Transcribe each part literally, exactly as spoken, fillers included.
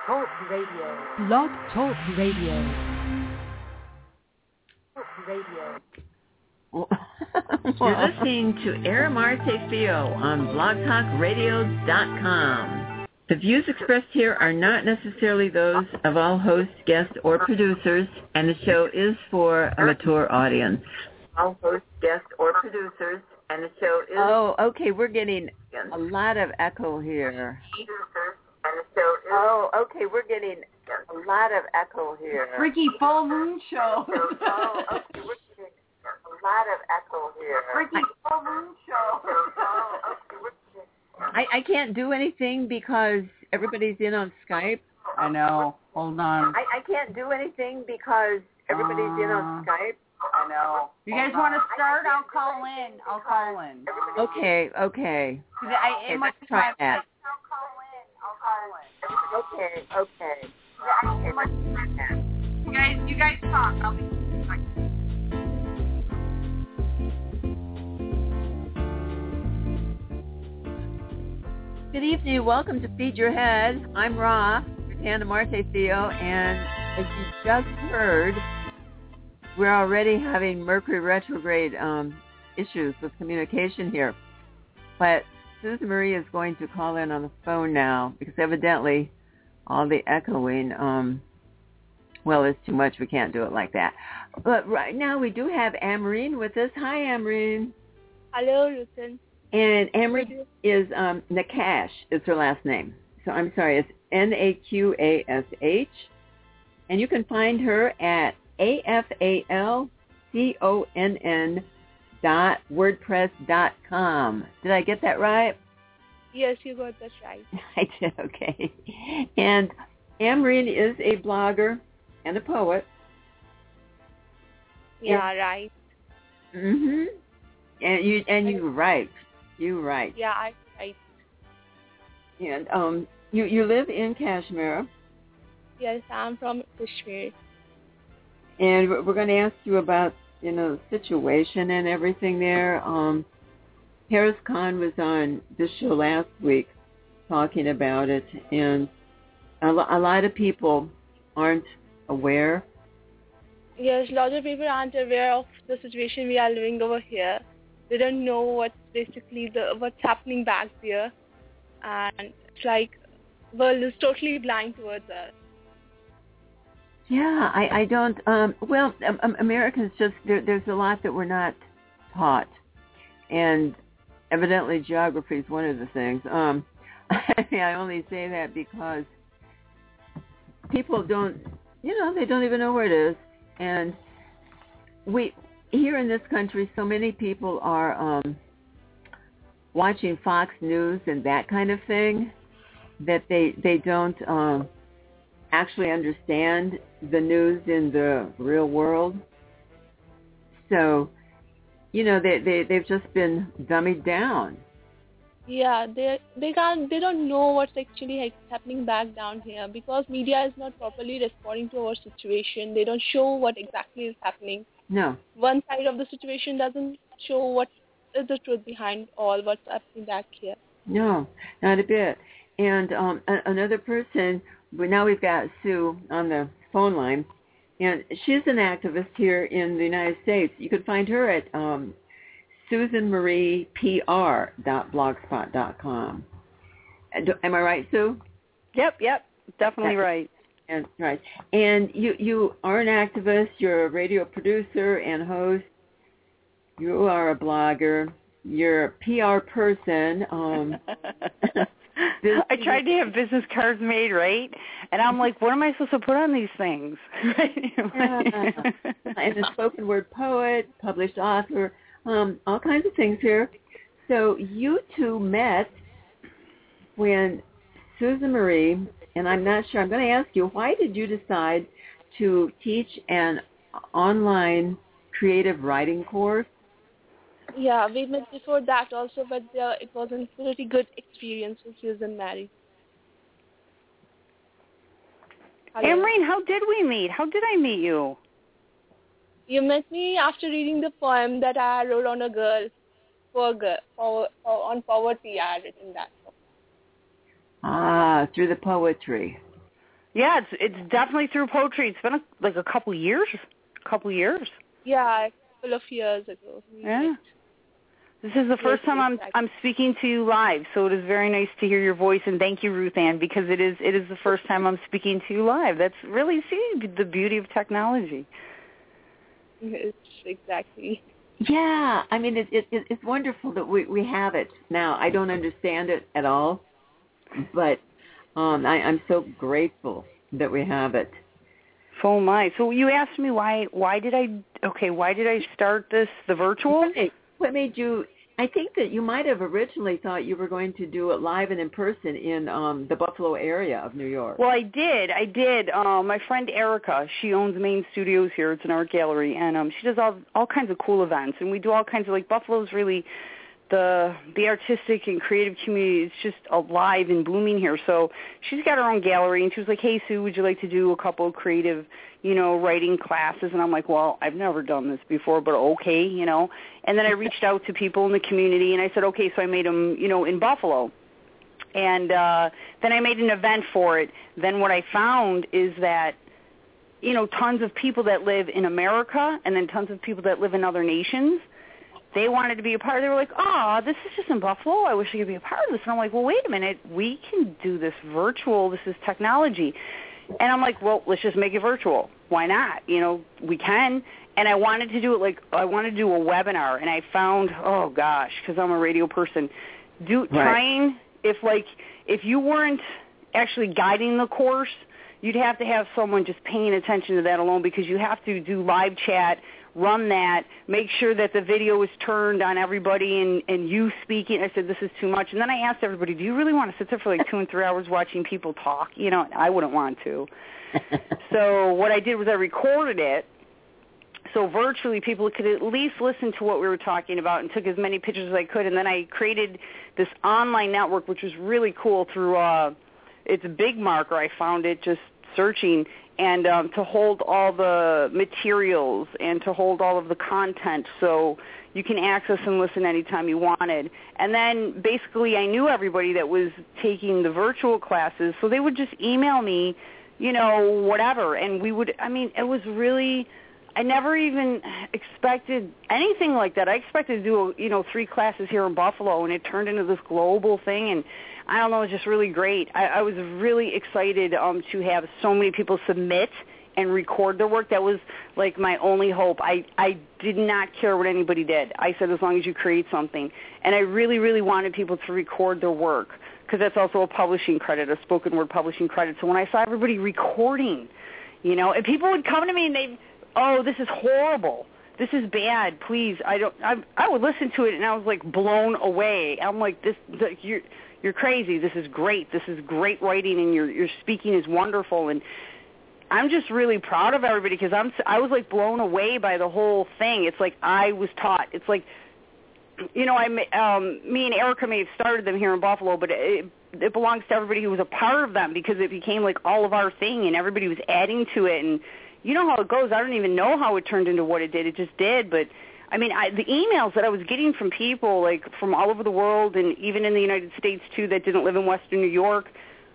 Talk Radio. Blog Talk Radio. Talk Radio. You're listening to Aramarte Fio on blog talk radio dot com. The views expressed here are not necessarily those of all hosts, guests, or producers, and the show is for a mature audience. All hosts, guests, or producers, and the show is... Oh, okay, we're getting a lot of echo here. Oh, okay, we're getting a lot of echo here. Freaky full moon show. Oh, okay, we're getting a lot of echo here. Freaky full moon show. I, I can't do anything because everybody's in on Skype. I know. Hold on. I, I can't do anything because everybody's uh, in on Skype. I know. You guys want to start? I'll call in. I'll call in. Okay, okay. I, okay, let's try that. I'll call in. I'll call in. Okay, okay. okay let's try that. You guys, you guys talk. I'll be. Good evening. Welcome to Feed Your Head. I'm Ra, Aramarte Fio, and as you just heard, we're already having Mercury retrograde um, issues with communication here. But Susan Marie is going to call in on the phone now because evidently all the echoing, um, well, it's too much. We can't do it like that. But right now we do have Amreen with us. Hi, Amreen. Hello, Rutan. And Amreen is um, Nakash is her last name. So I'm sorry, it's N A Q A S H. And you can find her at A F A L C O N N dot wordpress dot com. Did I get that right? Yes, you got that right. I did, okay. And Amreen is a blogger and a poet. Yeah, and, right. Mm-hmm. And you and you write. You write. Yeah, I write. And um, you, you live in Kashmir. Yes, I'm from Kashmir. And we're going to ask you about, you know, the situation and everything there. Um, Harris Khan was on this show last week talking about it, and a, lo- a lot of people aren't aware. Yes, a lot of people aren't aware of the situation we are living over here. They don't know what's basically the what's happening back there, and it's like world is totally blind towards us. Yeah, I, I don't. Um, well, um, Americans just there, there's a lot that we're not taught, and evidently geography is one of the things. Um, I only say that because people don't, you know, they don't even know where it is, and we here in this country, so many people are um, watching Fox News and that kind of thing that they they don't. Um, actually understand the news in the real world. So, you know, they, they, they've just been dummied down. Yeah, they they can't, they don't know what's actually happening back down here because media is not properly responding to our situation. They don't show what exactly is happening. No. One side of the situation doesn't show what is the truth behind all what's happening back here. No, not a bit. And um, a- another person, but now we've got Sue on the phone line, and she's an activist here in the United States. You can find her at um, susan marie p r dot blogspot dot com. Am I right, Sue? Yep, yep, definitely That's, right. And, right. And you, you are an activist. You're a radio producer and host. You are a blogger. You're a P R person. Um, I tried to have business cards made, right? And I'm like, what am I supposed to put on these things? yeah. And a spoken word poet, published author, um, all kinds of things here. So you two met when Susan Marie, and I'm not sure, I'm going to ask you, why did you decide to teach an online creative writing course? Yeah, we met before that also, but uh, it was a pretty good experience with Susan Marie. Amreen, how did we meet? How did I meet you? You met me after reading the poem that I wrote on a girl, for girl, for, for, on poverty. I had written that. Ah, through the poetry. Yeah, it's it's definitely through poetry. It's been a, like a couple years, a couple years. Yeah, a couple of years ago. Yeah. This is the first time I'm I'm speaking to you live, so it is very nice to hear your voice, and thank you, Ruth Ann, because it is it is the first time I'm speaking to you live. That's really see the beauty of technology. It's exactly. Yeah, I mean it, it it's wonderful that we we have it now. I don't understand it at all, but um, I, I'm so grateful that we have it. So am I. So you asked me why why did I okay why did I start this the virtual? What made you? I think that you might have originally thought you were going to do it live and in person in um, the Buffalo area of New York. Well, I did. I did. Um, my friend Erica, she owns Main Studios here. It's an art gallery, and um, she does all all kinds of cool events. And we do all kinds of, like, Buffalo's really the the artistic and creative community is just alive and blooming here. So she's got her own gallery, and she was like, hey, Sue, would you like to do a couple of creative, you know, writing classes? And I'm like, well, I've never done this before, but okay, you know. And then I reached out to people in the community, and I said, okay, so I made them, you know, in Buffalo. And uh, then I made an event for it. Then what I found is that, you know, tons of people that live in America and then tons of people that live in other nations, they wanted to be a part. They were like, oh, this is just in Buffalo. I wish I could be a part of this. And I'm like, well, wait a minute. We can do this virtual. This is technology. And I'm like, well, let's just make it virtual. Why not? You know, we can. And I wanted to do it like I wanted to do a webinar. And I found, oh, gosh, because I'm a radio person, do right. trying, if like, if you weren't actually guiding the course, you'd have to have someone just paying attention to that alone because you have to do live chat, run that, make sure that the video is turned on everybody and, and you speaking. I said, this is too much. And then I asked everybody, do you really want to sit there for like two and three hours watching people talk? You know, I wouldn't want to. So what I did was I recorded it so virtually people could at least listen to what we were talking about and took as many pictures as I could. And then I created this online network, which was really cool through, uh, it's Big Marker. I found it just searching. And um, to hold all the materials and to hold all of the content so you can access and listen anytime you wanted. And then basically I knew everybody that was taking the virtual classes, so they would just email me, you know, whatever. And we would, I mean, it was really, I never even expected anything like that. I expected to do, you know, three classes here in Buffalo, and it turned into this global thing. And I don't know, it's just really great. I, I was really excited um, to have so many people submit and record their work. That was like my only hope. I, I did not care what anybody did. I said as long as you create something. And I really, really wanted people to record their work because that's also a publishing credit, a spoken word publishing credit. So when I saw everybody recording, you know, and people would come to me and they, oh, this is horrible. This is bad. Please, I don't. I, I would listen to it and I was like blown away. I'm like, this, the, you're. You're crazy. This is great. This is great writing, and your your speaking is wonderful. And I'm just really proud of everybody because I'm I was like blown away by the whole thing. It's like I was taught. It's like, you know, I um, me and Erica may have started them here in Buffalo, but it, it belongs to everybody who was a part of them because it became like all of our thing, and everybody was adding to it. And you know how it goes. I don't even know how it turned into what it did. It just did, but. I mean, I, the emails that I was getting from people, like, from all over the world and even in the United States, too, that didn't live in Western New York,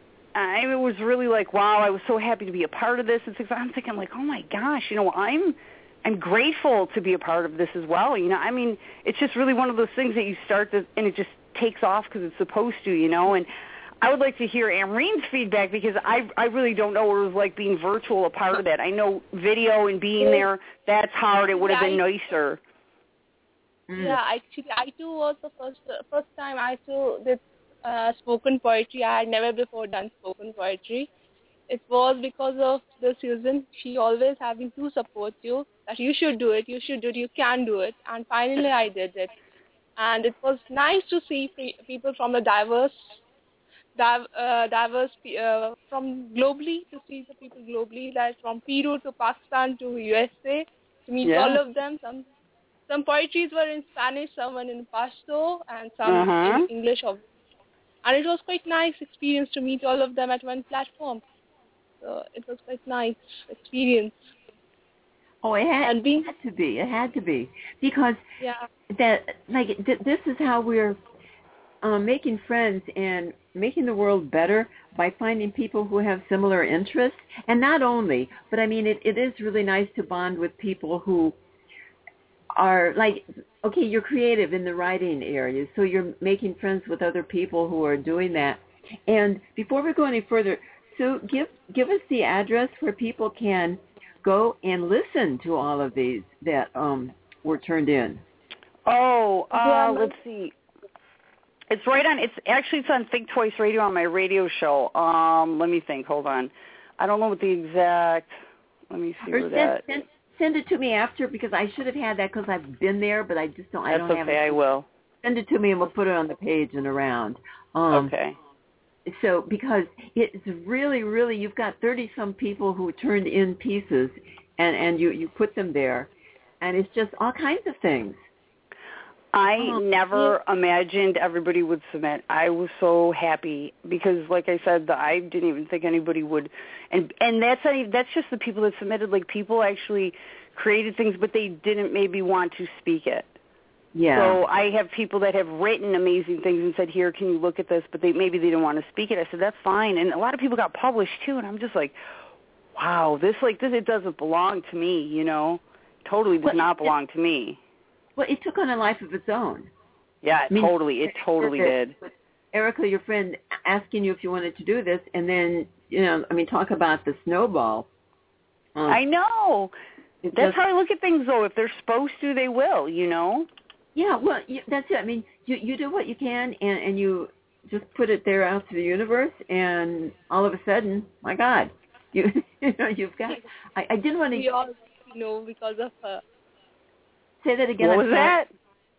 I mean, it was really like, wow, I was so happy to be a part of this. And I'm thinking, like, oh, my gosh, you know, I'm I'm grateful to be a part of this as well. You know, I mean, it's just really one of those things that you start to, and it just takes off because it's supposed to, you know. And I would like to hear Amreen's feedback because I I really don't know what it was like being virtual a part of it. I know video and being there, that's hard. It would have been nicer. Yeah, actually, I too was the first first time I too did uh, spoken poetry. I had never before done spoken poetry. It was because of the Susan. She always having to support you that you should do it, you should do it, you can do it. And finally, I did it, and it was nice to see people from the diverse, div, uh, diverse uh, from globally to see the people globally, like from Peru to Pakistan to U S A to meet yeah. all of them. Some. Some poetries were in Spanish, some were in Pashto, and some uh-huh. in English. And it was quite nice experience to meet all of them at one platform. So it was quite nice experience. Oh, it had, and being, it had to be. It had to be because yeah. that like th- this is how we're um, making friends and making the world better by finding people who have similar interests. And not only, but I mean, it, it is really nice to bond with people who are like, okay, you're creative in the writing area, so you're making friends with other people who are doing that. And before we go any further, Sue, give give us the address where people can go and listen to all of these that um, were turned in. Oh, uh, let's see. It's right on. It's actually it's on Think Twice Radio on my radio show. Um, let me think. Hold on. I don't know what the exact. Let me see Or where send, that. Send, send it to me after because I should have had that because I've been there, but I just don't. I That's don't okay. have it. I will. Send it to me and we'll put it on the page and around. Um, okay. So because it's really, really, you've got thirty some people who turned in pieces, and and you you put them there, and it's just all kinds of things. I um, never yeah. imagined everybody would submit. I was so happy because, like I said, the, I didn't even think anybody would, and and that's not even, that's just the people that submitted. Like people actually created things, but they didn't maybe want to speak it. Yeah. So I have people that have written amazing things and said, "Here, can you look at this?" But they maybe they didn't want to speak it. I said, "That's fine." And a lot of people got published too, and I'm just like, "Wow, this like this it doesn't belong to me, you know? Totally does well, not it, belong to me." Well, it took on a life of its own. Yeah, I mean, totally. It totally did. Erica, your friend, asking you if you wanted to do this, and then you know, I mean, talk about the snowball. Um, I know. That's just, how I look at things, though. If they're supposed to, they will, you know? Yeah, well, you, that's it. I mean, you you do what you can, and, and you just put it there out to the universe, and all of a sudden, my God, you you know, you've got. I, I didn't want to. We all know because of her. Say that again. What I'm was sorry. that?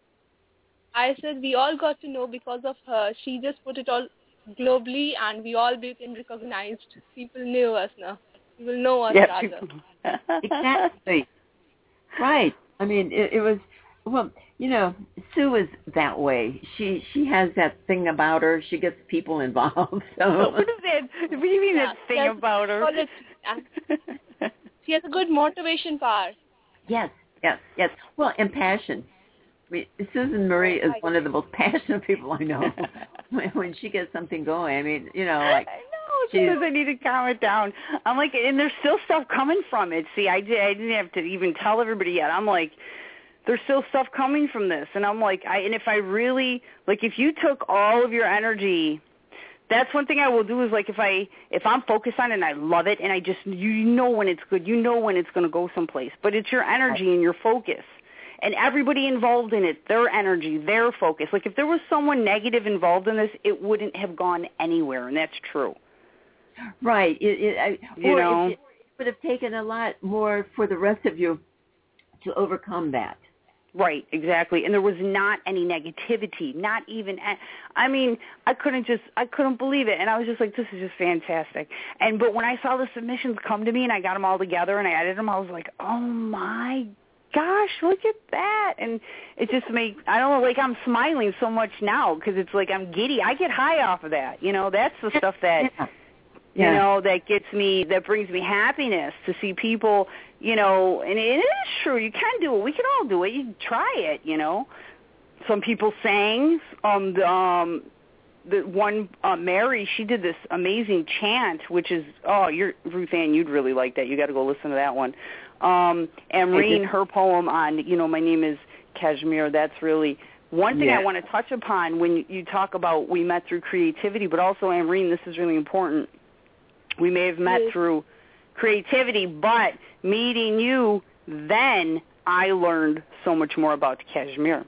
I said we all got to know because of her. She just put it all globally, and we all became recognized. People knew us now. People know us yeah, rather. Exactly. Right. I mean, it, it was. Well, you know, Sue is that way. She she has that thing about her. She gets people involved. So what is that? What do you mean yeah, that thing about her? She has a good motivation power. Yes, yes, yes. Well, and passion. I mean, Susan Marie is one of the most passionate people I know. when, when she gets something going, I mean, you know, like I know. She says I need to calm it down. I'm like, and there's still stuff coming from it. See, I did. I didn't have to even tell everybody yet. I'm like. There's still stuff coming from this. And I'm like, I and if I really, like if you took all of your energy, that's one thing I will do is like if I, if I'm focused on it and I love it and I just, you know when it's good, you know when it's going to go someplace. But it's your energy and your focus. And everybody involved in it, their energy, their focus. Like if there was someone negative involved in this, it wouldn't have gone anywhere. And that's true. Right. It, it, I, you or know? It, it would have taken a lot more for the rest of you to overcome that. Right, exactly. And there was not any negativity, not even, I mean, I couldn't just, I couldn't believe it. And I was just like, this is just fantastic. And, but when I saw the submissions come to me and I got them all together and I edited them, I was like, oh my gosh, look at that. And it just made, I don't know, like I'm smiling so much now because it's like I'm giddy. I get high off of that. You know, that's the stuff that, yeah. you yeah. know, that gets me, that brings me happiness to see people, you know, and it is true. You can do it. We can all do it. You can try it, you know. Some people sang. Um, the, um, the one, uh, Mary, she did this amazing chant, which is, oh, you're, Ruth Ann, you'd really like that. You got to go listen to that one. Um, and Reen, her poem on, you know, my name is Kashmir, that's really, one thing yeah. I want to touch upon when you talk about we met through creativity, but also, Amreen, this is really important. We may have met yes. through creativity, but meeting you, then I learned so much more about Kashmir.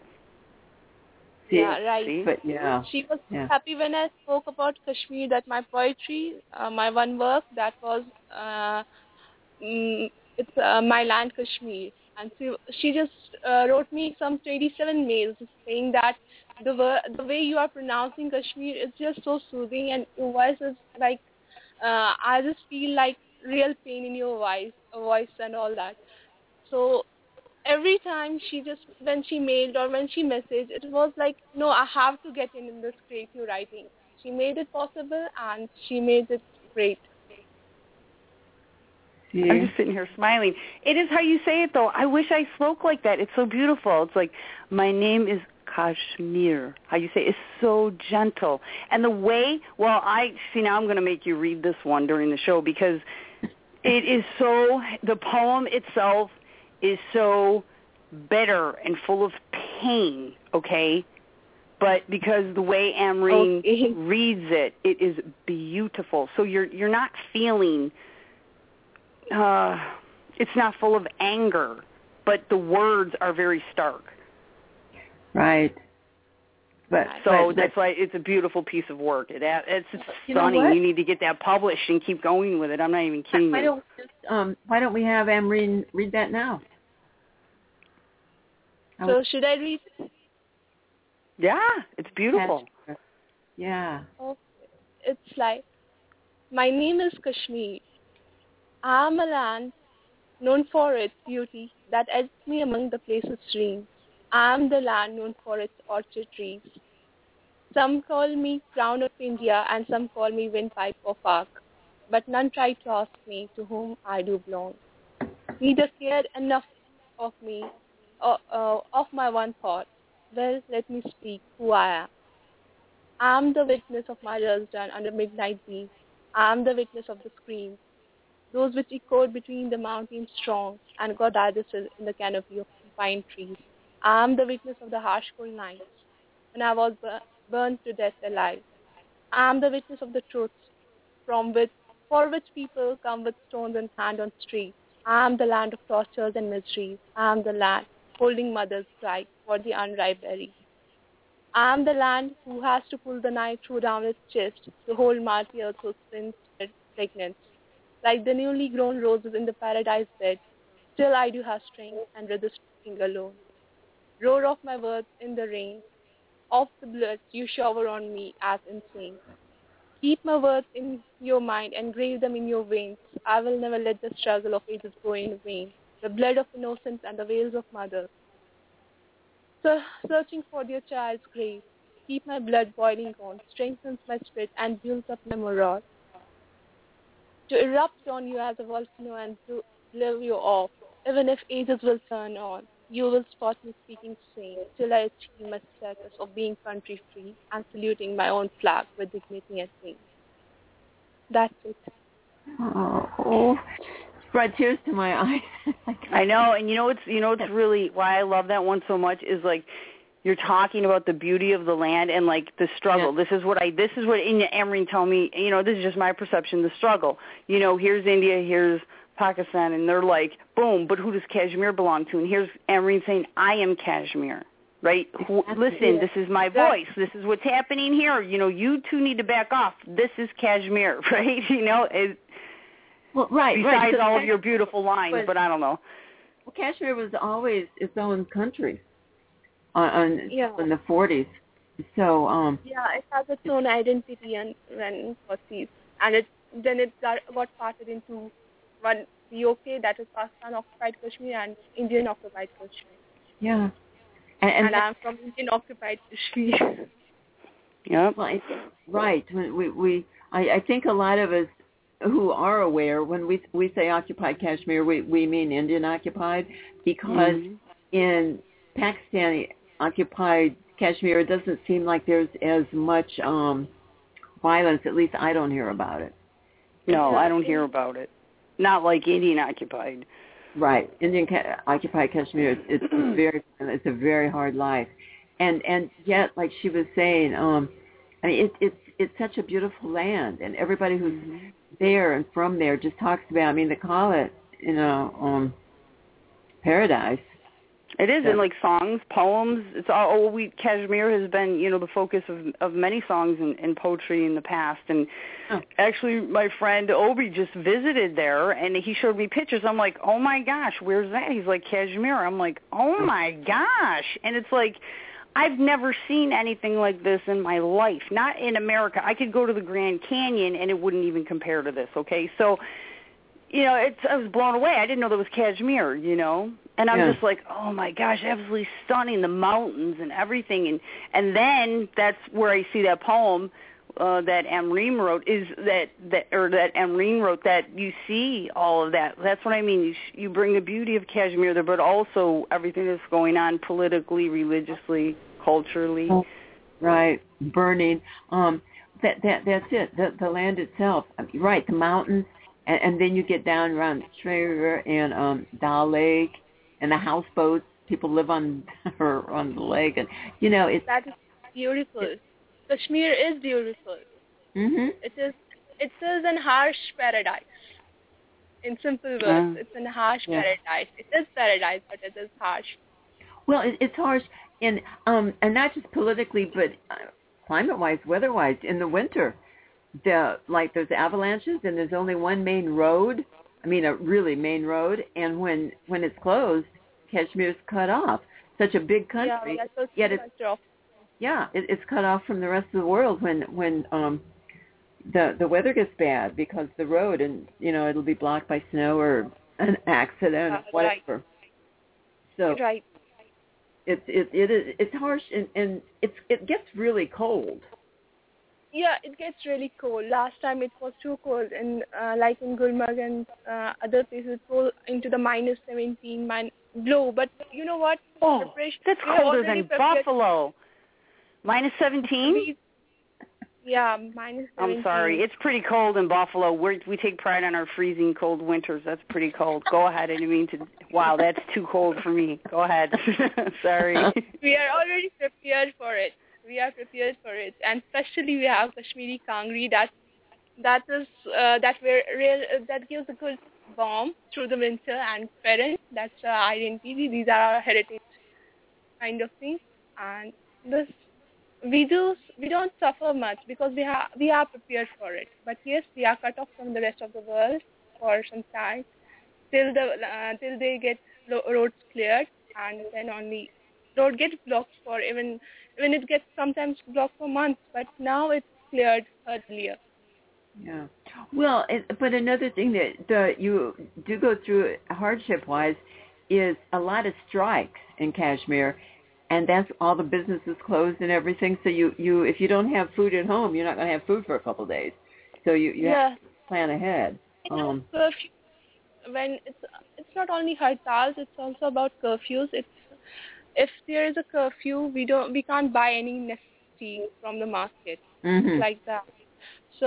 Yeah, right. See? But, yeah. She was yeah. happy when I spoke about Kashmir, that my poetry, uh, my one work, that was, uh, mm, it's uh, My Land Kashmir. And she, she just uh, wrote me some twenty-seven mails saying that the, ver- the way you are pronouncing Kashmir is just so soothing, and your voice is like, uh, I just feel like real pain in your voice, voice and all that. So every time she just, when she mailed or when she messaged, it was like, no, I have to get in, in this creative writing. She made it possible and she made it great. See? I'm just sitting here smiling. It is how you say it, though. I wish I spoke like that. It's so beautiful. It's like, my name is Kashmir. How you say it, is so gentle. And the way, well, I, see, now I'm going to make you read this one during the show because it is so, the poem itself is so bitter and full of pain, okay? But because the way Amreen okay. reads it, it is beautiful. So you're you're not feeling, uh, it's not full of anger, but the words are very stark. Right. But so but, that's but, why it's a beautiful piece of work. It it's, it's you stunning. Know what? You need to get that published and keep going with it. I'm not even kidding why you. Don't we just, um, why don't we have Amreen read that now? So should I read? Yeah, it's beautiful. Yeah. Okay. It's like, my name is Kashmir. I am a land known for its beauty that edges me among the places serene. I am the land known for its orchard trees. Some call me crown of India and some call me windpipe of Arc, but none try to ask me to whom I do belong. Neither cared enough of me, or, uh, of my one thought. Well, let me speak who I am. I am the witness of my rest done under midnight beam. I am the witness of the screams, those which echoed between the mountains strong and goddesses in the canopy of pine trees. I am the witness of the harsh cold nights when I was burned to death alive. I am the witness of the truths from which, for which people come with stones in hand on streets. I am the land of tortures and miseries. I am the land holding mother's cry for the unripe berry. I am the land who has to pull the knife through down its chest to hold martyrs who spin pregnant. Like the newly grown roses in the paradise bed, still I do have strength and resisting alone. Roar of my words in the rain, of the blood you shower on me as insane. Keep my words in your mind and grave them in your veins. I will never let the struggle of ages go in vain. The blood of innocence and the wails of mothers, so, searching for their child's grave. Keep my blood boiling on, strengthens my spirit and builds up my morale. To erupt on you as a volcano and to blow you off, even if ages will turn on. You will spot me speaking sane till I achieve my status of being country free and saluting my own flag with dignity and fame. That's it. Oh, oh. Brought tears to my eyes. I know, and you know what's you know what's really why I love that one so much is like you're talking about the beauty of the land and like the struggle. Yeah. This is what I this is what Amreen told me. You know, this is just my perception. The struggle. You know, here's India, here's Pakistan, and they're like, boom. But who does Kashmir belong to? And here's Amreen saying, I am Kashmir. Right? Who, listen, this is my voice. This is what's happening here. You know, you two need to back off. This is Kashmir, right? You know, it, well, right. Besides right. So all Kashmir of your beautiful lines, was, but I don't know. Well, Kashmir was always its own country on, on yeah. in the forties. So um. Yeah, it has its own identity and when forties, and it then it got, got parted into one P O K, that is Pakistan occupied Kashmir, and Indian occupied Kashmir. Yeah. And, and, and I'm from Indian occupied Kashmir. Yeah. Well, I think, right. We we I, I think a lot of us who are aware when we we say occupied Kashmir, we we mean Indian occupied, because mm-hmm. in Pakistani occupied Kashmir, it doesn't seem like there's as much um, violence. At least I don't hear about it. No, I don't hear about it. Not like Indian occupied. Right, Indian ca- occupied Kashmir. It's, it's very, it's a very hard life, and and yet, like she was saying, um, I mean, it, it's it's such a beautiful land, and everybody who's mm-hmm. there and from there just talks about. I mean, they call it, you know, um, paradise. It is, in like songs, poems. It's all. Oh, we Kashmir has been, you know, the focus of of many songs and, and poetry in the past. And oh. actually, my friend Obi just visited there, and he showed me pictures. I'm like, oh my gosh, where's that? He's like, Kashmir. I'm like, oh my gosh, and it's like, I've never seen anything like this in my life. Not in America. I could go to the Grand Canyon, and it wouldn't even compare to this. Okay, so. You know, it's, I was blown away. I didn't know there was Kashmir, you know. And I'm yeah. just like, oh, my gosh, absolutely stunning, the mountains and everything. And and then that's where I see that poem uh, that Amreen wrote, is that, that or that Amreen wrote, that you see all of that. That's what I mean. You, you bring the beauty of Kashmir there, but also everything that's going on politically, religiously, culturally. Right, burning. Um, that that that's it. The the land itself. I mean, right, the mountains, and, and then you get down around Stray River and um, Dal Lake, and the houseboats. People live on or on the lake, and you know it's that is beautiful. It, Kashmir is beautiful. Mm-hmm. It is it is an harsh paradise. In simple words, uh, it's an harsh yeah. paradise. It is paradise, but it is harsh. Well, it, it's harsh, and um, and not just politically, but uh, climate-wise, weather-wise. In the winter, the like there's avalanches, and there's only one main road. I mean, a really main road, and when when it's closed, Kashmir's cut off. Such a big country, yeah, that's yet it's yeah, it, it's cut off from the rest of the world when when um the the weather gets bad because the road and you know it'll be blocked by snow or an accident, uh, whatever. Right. So right. It's it it is it's harsh and, and it's it gets really cold. Yeah, it gets really cold. Last time it was too cold, and uh, like in Gulmarg and uh, other places, it was into the minus seventeen, min- below. But you know what? Oh, that's colder than Buffalo. Minus seventeen? Yeah, minus seventeen. I'm sorry. It's pretty cold in Buffalo. We're, we take pride on our freezing cold winters. That's pretty cold. Go ahead. I didn't mean to. Wow, that's too cold for me. Go ahead. Sorry. We are already prepared for it. We are prepared for it. And especially we have Kashmiri Kangri. That, that, is, uh, that, we're real, uh, that gives a good warmth through the winter. And parents, that's our identity. These are our heritage kind of things. And this... We do. We don't suffer much because we have we are prepared for it. But yes, we are cut off from the rest of the world for some time till the uh, till they get roads cleared, and then only road gets blocked for even even it gets sometimes blocked for months. But now it's cleared earlier. Yeah. Well, it, but another thing that the, you do go through hardship wise is a lot of strikes in Kashmir. And that's all the businesses closed and everything. So you, you if you don't have food at home, you're not going to have food for a couple of days. So you, you yeah. have to plan ahead. Um, curfew, when it's it's not only hartals, it's also about curfews. It's if there is a curfew, we don't we can't buy any necessities from the market mm-hmm. like that. So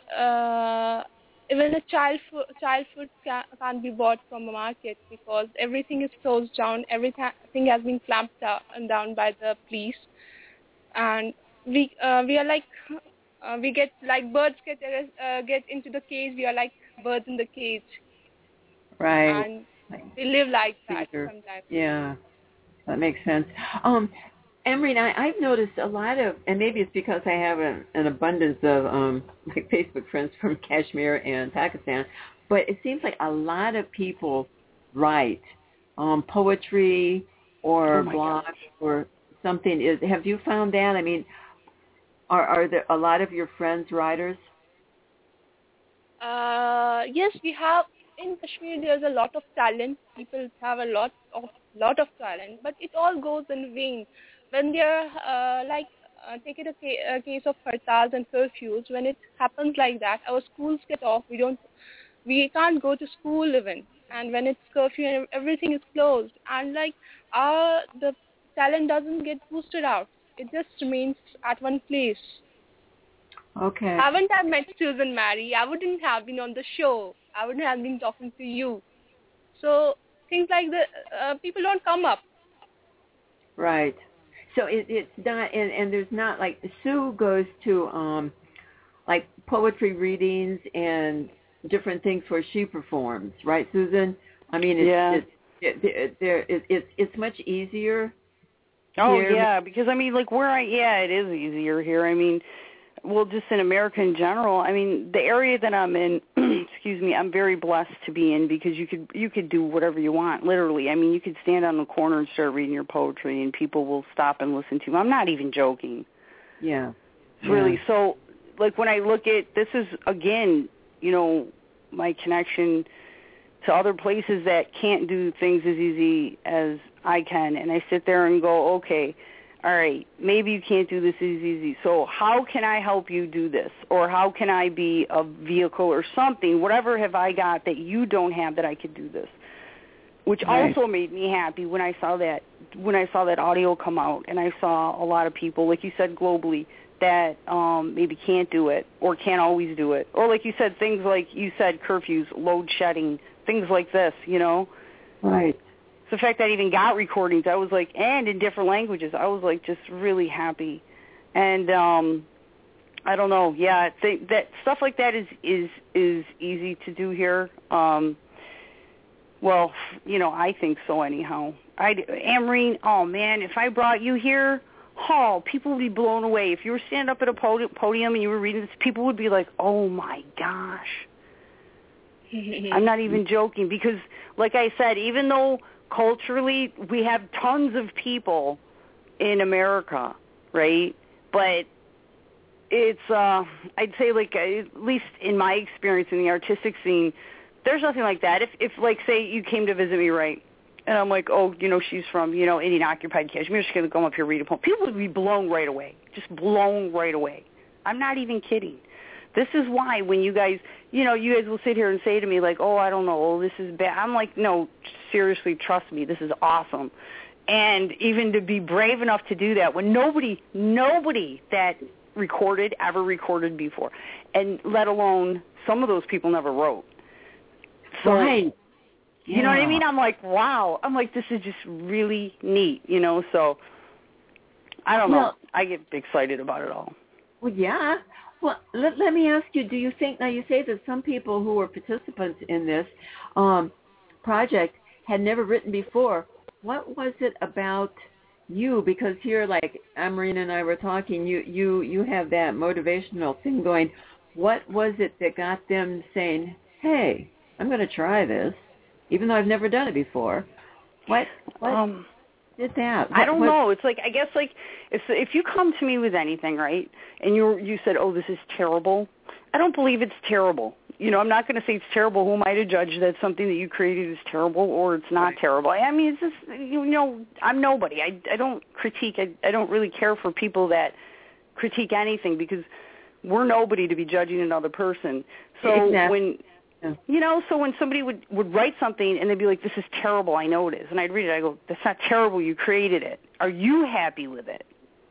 uh, even a child food, child food can, can't be bought from the market because everything is closed down. Everything has been clamped down by the police, and we uh, we are like uh, we get like birds get uh, get into the cage. We are like birds in the cage, right? And we live like that sometimes. Yeah, that makes sense. Um, Amreen, I, I've noticed a lot of, and maybe it's because I have a, an abundance of um, like Facebook friends from Kashmir and Pakistan, but it seems like a lot of people write um, poetry or oh blogs gosh. or something. Is have you found that? I mean, are are there a lot of your friends writers? Uh, yes, we have in Kashmir. There's a lot of talent. People have a lot of lot of talent, but it all goes in vain. When they're uh, like, uh, take it a, ca- a case of hartals and curfews, when it happens like that, our schools get off. We don't, we can't go to school even. And when it's curfew and everything is closed, and like, our the talent doesn't get boosted out. It just remains at one place. Okay. Haven't I met Susan Mary, I wouldn't have been on the show. I wouldn't have been talking to you. So things like the uh, people don't come up. Right. So it, it's not, and, and there's not like Sue goes to um, like poetry readings and different things where she performs, right, Susan? I mean, it's yeah. it's it, it, there it, it's it's much easier. Oh here. yeah, because I mean, like where I yeah, it is easier here. I mean, well, just in America in general. I mean, the area that I'm in, excuse me, I'm very blessed to be in because you could you could do whatever you want, literally. I mean, you could stand on the corner and start reading your poetry, and people will stop and listen to you. I'm not even joking. Yeah. It's really yeah. So, like when I look at this is again, you know, my connection to other places that can't do things as easy as I can, and I sit there and go, okay. All right, maybe you can't do this as easy. So how can I help you do this? Or how can I be a vehicle or something? Whatever have I got that you don't have that I could do this? which right. also made me happy when I saw that when I saw that audio come out, and I saw a lot of people, like you said, globally, that um, maybe can't do it or can't always do it, or like you said, things like you said, curfews, load shedding, things like this, you know. Right. So the fact that I even got recordings, I was like, and in different languages, I was like just really happy, and um, I don't know, yeah, th- that stuff like that is is is easy to do here. Um, well, you know, I think so anyhow. I Amarine, oh man, if I brought you here, oh, people would be blown away. If you were standing up at a podium and you were reading this, people would be like, oh my gosh. I'm not even joking, because like I said, even though culturally we have tons of people in America, right? But it's, uh, I'd say like, at least in my experience in the artistic scene, there's nothing like that. If, if like, say you came to visit me, right? And I'm like, oh, you know, she's from, you know, Indian occupied Kashmir. She's going to come up here, read a poem. People would be blown right away, just blown right away. I'm not even kidding. This is why when you guys, you know, you guys will sit here and say to me like, oh, I don't know, oh, this is bad. I'm like, no, seriously, trust me, this is awesome. And even to be brave enough to do that when nobody, nobody that recorded ever recorded before, and let alone some of those people never wrote. So, right. You yeah. know what I mean? I'm like, wow. I'm like, this is just really neat, you know? So, I don't well, know. I get excited about it all. Well, yeah. Well, let, let me ask you, do you think, now you say that some people who were participants in this um, project had never written before. What was it about you? Because here, like Amarine and I were talking, you, you, you have that motivational thing going. What was it that got them saying, hey, I'm going to try this, even though I've never done it before? What, what um, did that? What, I don't what, know. It's like, I guess like if if you come to me with anything, right, and you you said, oh, this is terrible, I don't believe it's terrible. You know, I'm not going to say it's terrible. Who am I to judge that something that you created is terrible or it's not terrible? I mean, it's just, you know, I'm nobody. I, I don't critique. I, I don't really care for people that critique anything, because we're nobody to be judging another person. So exactly. when, you know, so when somebody would, would write something and they'd be like, this is terrible, I know it is. And I'd read it, I go, that's not terrible, you created it. Are you happy with it?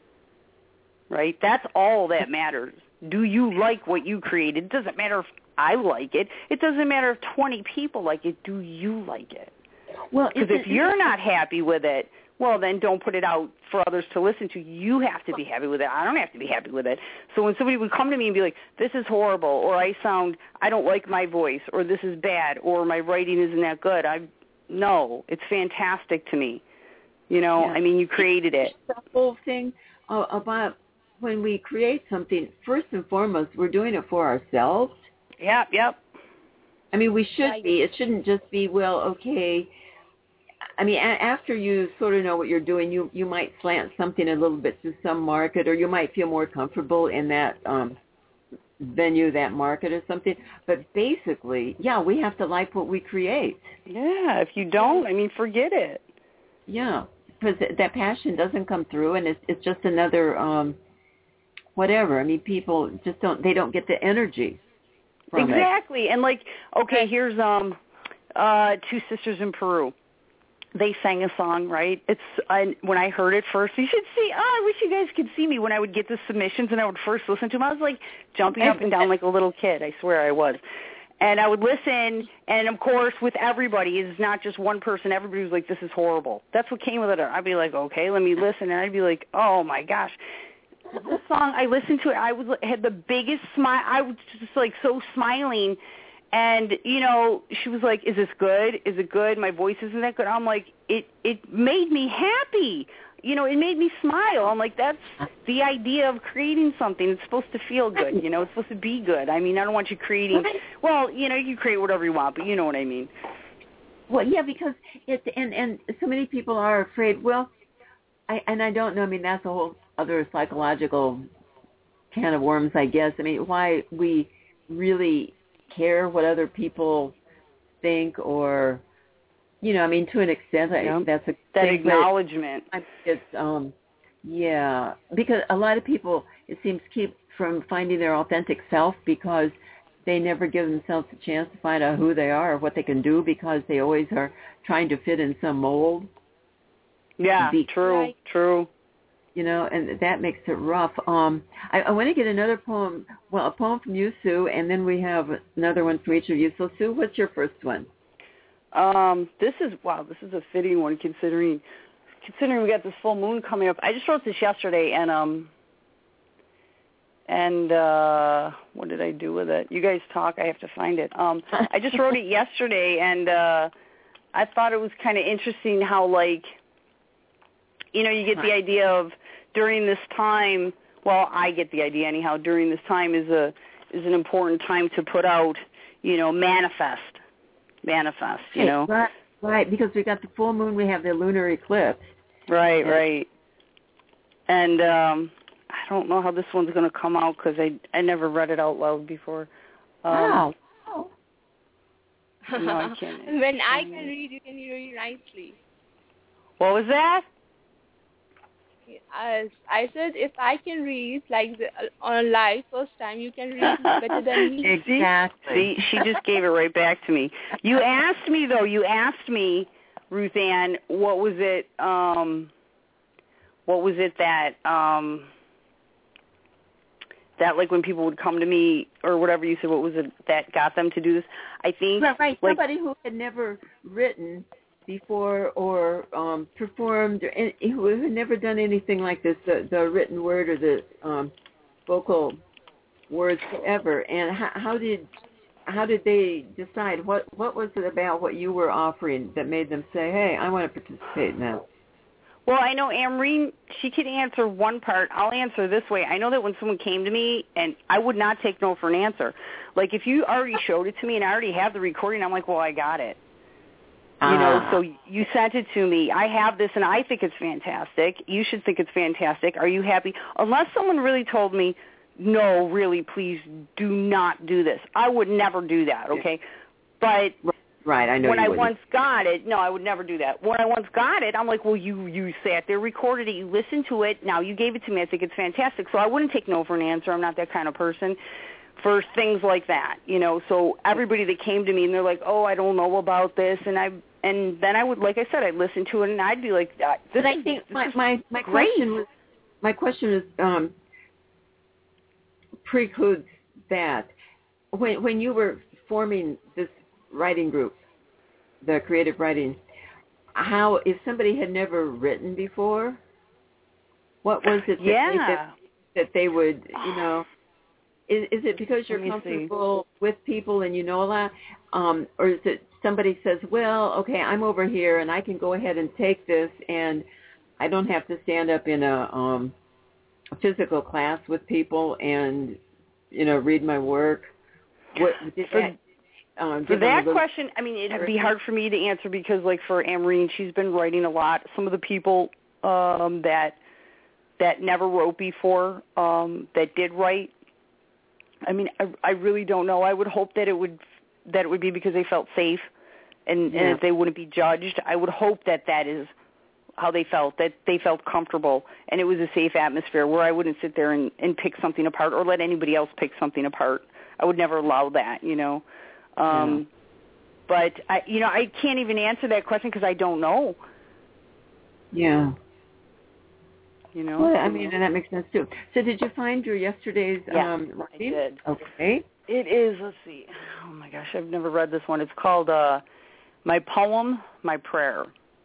Right? That's all that matters. Do you like what you created? It doesn't matter if I like it. It doesn't matter if twenty people like it. Do you like it? Well, because if you're not happy with it, well, then don't put it out for others to listen to. You have to be happy with it. I don't have to be happy with it. So when somebody would come to me and be like, this is horrible, or I sound, I don't like my voice, or this is bad, or my writing isn't that good, I no, it's fantastic to me. You know, yeah. I mean, you created it. The whole thing uh, about when we create something, first and foremost, we're doing it for ourselves. Yep, yep. I mean, we should be. It shouldn't just be, well, okay. I mean, a- after you sort of know what you're doing, you, you might slant something a little bit to some market, or you might feel more comfortable in that um, venue, that market or something. But basically, yeah, we have to like what we create. Yeah, if you don't, I mean, forget it. Yeah, because that passion doesn't come through, and it's, it's just another um, whatever. I mean, people just don't, they don't get the energy. Exactly. And like, okay, here's um, uh, Two Sisters in Peru. They sang a song, right? It's I, when I heard it first, you should see, oh, I wish you guys could see me when I would get the submissions and I would first listen to them. I was like jumping up and down like a little kid. I swear I was. And I would listen, and of course, with everybody, it's not just one person. Everybody was like, this is horrible. That's what came with it. I'd be like, okay, let me listen. And I'd be like, oh, my gosh. This song, I listened to it. I was had the biggest smile. I was just like so smiling, and you know, she was like, "Is this good? Is it good? My voice isn't that good." I'm like, "It it made me happy. You know, it made me smile." I'm like, "That's the idea of creating something. It's supposed to feel good. You know, it's supposed to be good. I mean, I don't want you creating. Well, you know, you create whatever you want, but you know what I mean." Well, yeah, because it's and and so many people are afraid. Well, I and I don't know. I mean, that's a whole other psychological can of worms, I guess. I mean, why we really care what other people think, or, you know, I mean, to an extent, yeah. that's a that thing, acknowledgement. It's um, yeah, because a lot of people, it seems, keep from finding their authentic self because they never give themselves a chance to find out who they are or what they can do because they always are trying to fit in some mold. Yeah, Be- true, Right. true. You know, and that makes it rough. Um, I, I want to get another poem, well, a poem from you, Sue, and then we have another one from each of you. So, Sue, what's your first one? Um, this is, wow, this is a fitting one considering, considering we got this full moon coming up. I just wrote this yesterday, and, um, and, uh, what did I do with it? You guys talk, I have to find it. Um, I just wrote it yesterday, and, uh, I thought it was kind of interesting how, like, you know, you get the idea of during this time, well, I get the idea anyhow, during this time is a is an important time to put out, you know, manifest, manifest, you know. Right, right, because we got the full moon, we have the lunar eclipse. Right, yeah. right. And um, I don't know how this one's going to come out because I, I never read it out loud before. Um, wow. wow. No, I can't. When I can read, you can read nicely. What was that? As I said, if I can read like the, on a live first time, you can read better than me. Exactly. See, she just gave it right back to me. You asked me though. You asked me, Ruth Ann, what was it? Um, what was it that um, that like when people would come to me or whatever you said? What was it that got them to do this? I think right, right. Like, Somebody who had never written before or um, performed, or any, who had never done anything like this, the, the written word or the um, vocal words ever. And how, how did how did they decide? What what was it about what you were offering that made them say, hey, I want to participate in that? Well, I know Amreen, she can answer one part. I'll answer this way. I know that when someone came to me, and I would not take no for an answer. Like, if you already showed it to me and I already have the recording, I'm like, well, I got it. You know, so you sent it to me. I have this, and I think it's fantastic. You should think it's fantastic. Are you happy? Unless someone really told me, no, really, please do not do this. I would never do that, okay? But right, I know when you I wouldn't. once got it, no, I would never do that. When I once got it, I'm like, well, you, you sat there, recorded it, you listened to it. Now you gave it to me. I think it's fantastic. So I wouldn't take no for an answer. I'm not that kind of person for things like that, you know. So everybody that came to me and they're like, oh, I don't know about this, and I and then I would, like I said, I'd listen to it and I'd be like, this but I is, think this my is my, my great. question was my question is um, precludes that when when you were forming this writing group, the creative writing, how if somebody had never written before, what was it that, Yeah. they, that, that they would, you know, is, is it because you're Let me comfortable with people and you know a lot, um, or is it somebody says, well, okay, I'm over here and I can go ahead and take this and I don't have to stand up in a, um, a physical class with people and, you know, read my work? What, did For- that, um, For give them a that little- question, I mean, it'd be hard for me to answer because, like, for Amreen, she's been writing a lot. Some of the people um, that that never wrote before, um, that did write, I mean, I, I really don't know. I would hope that it would that it would be because they felt safe and, Yeah. and that they wouldn't be judged. I would hope that that is how they felt, that they felt comfortable and it was a safe atmosphere where I wouldn't sit there and, and pick something apart or let anybody else pick something apart. I would never allow that, you know. Um, yeah. But, I, you know, I can't even answer that question because I don't know. Yeah. You know? Well, I mean, and that makes sense, too. So did you find your yesterday's yeah, um, I writing? did. Okay. It is, let's see. Oh, my gosh, I've never read this one. It's called uh, My Poem, My Prayer.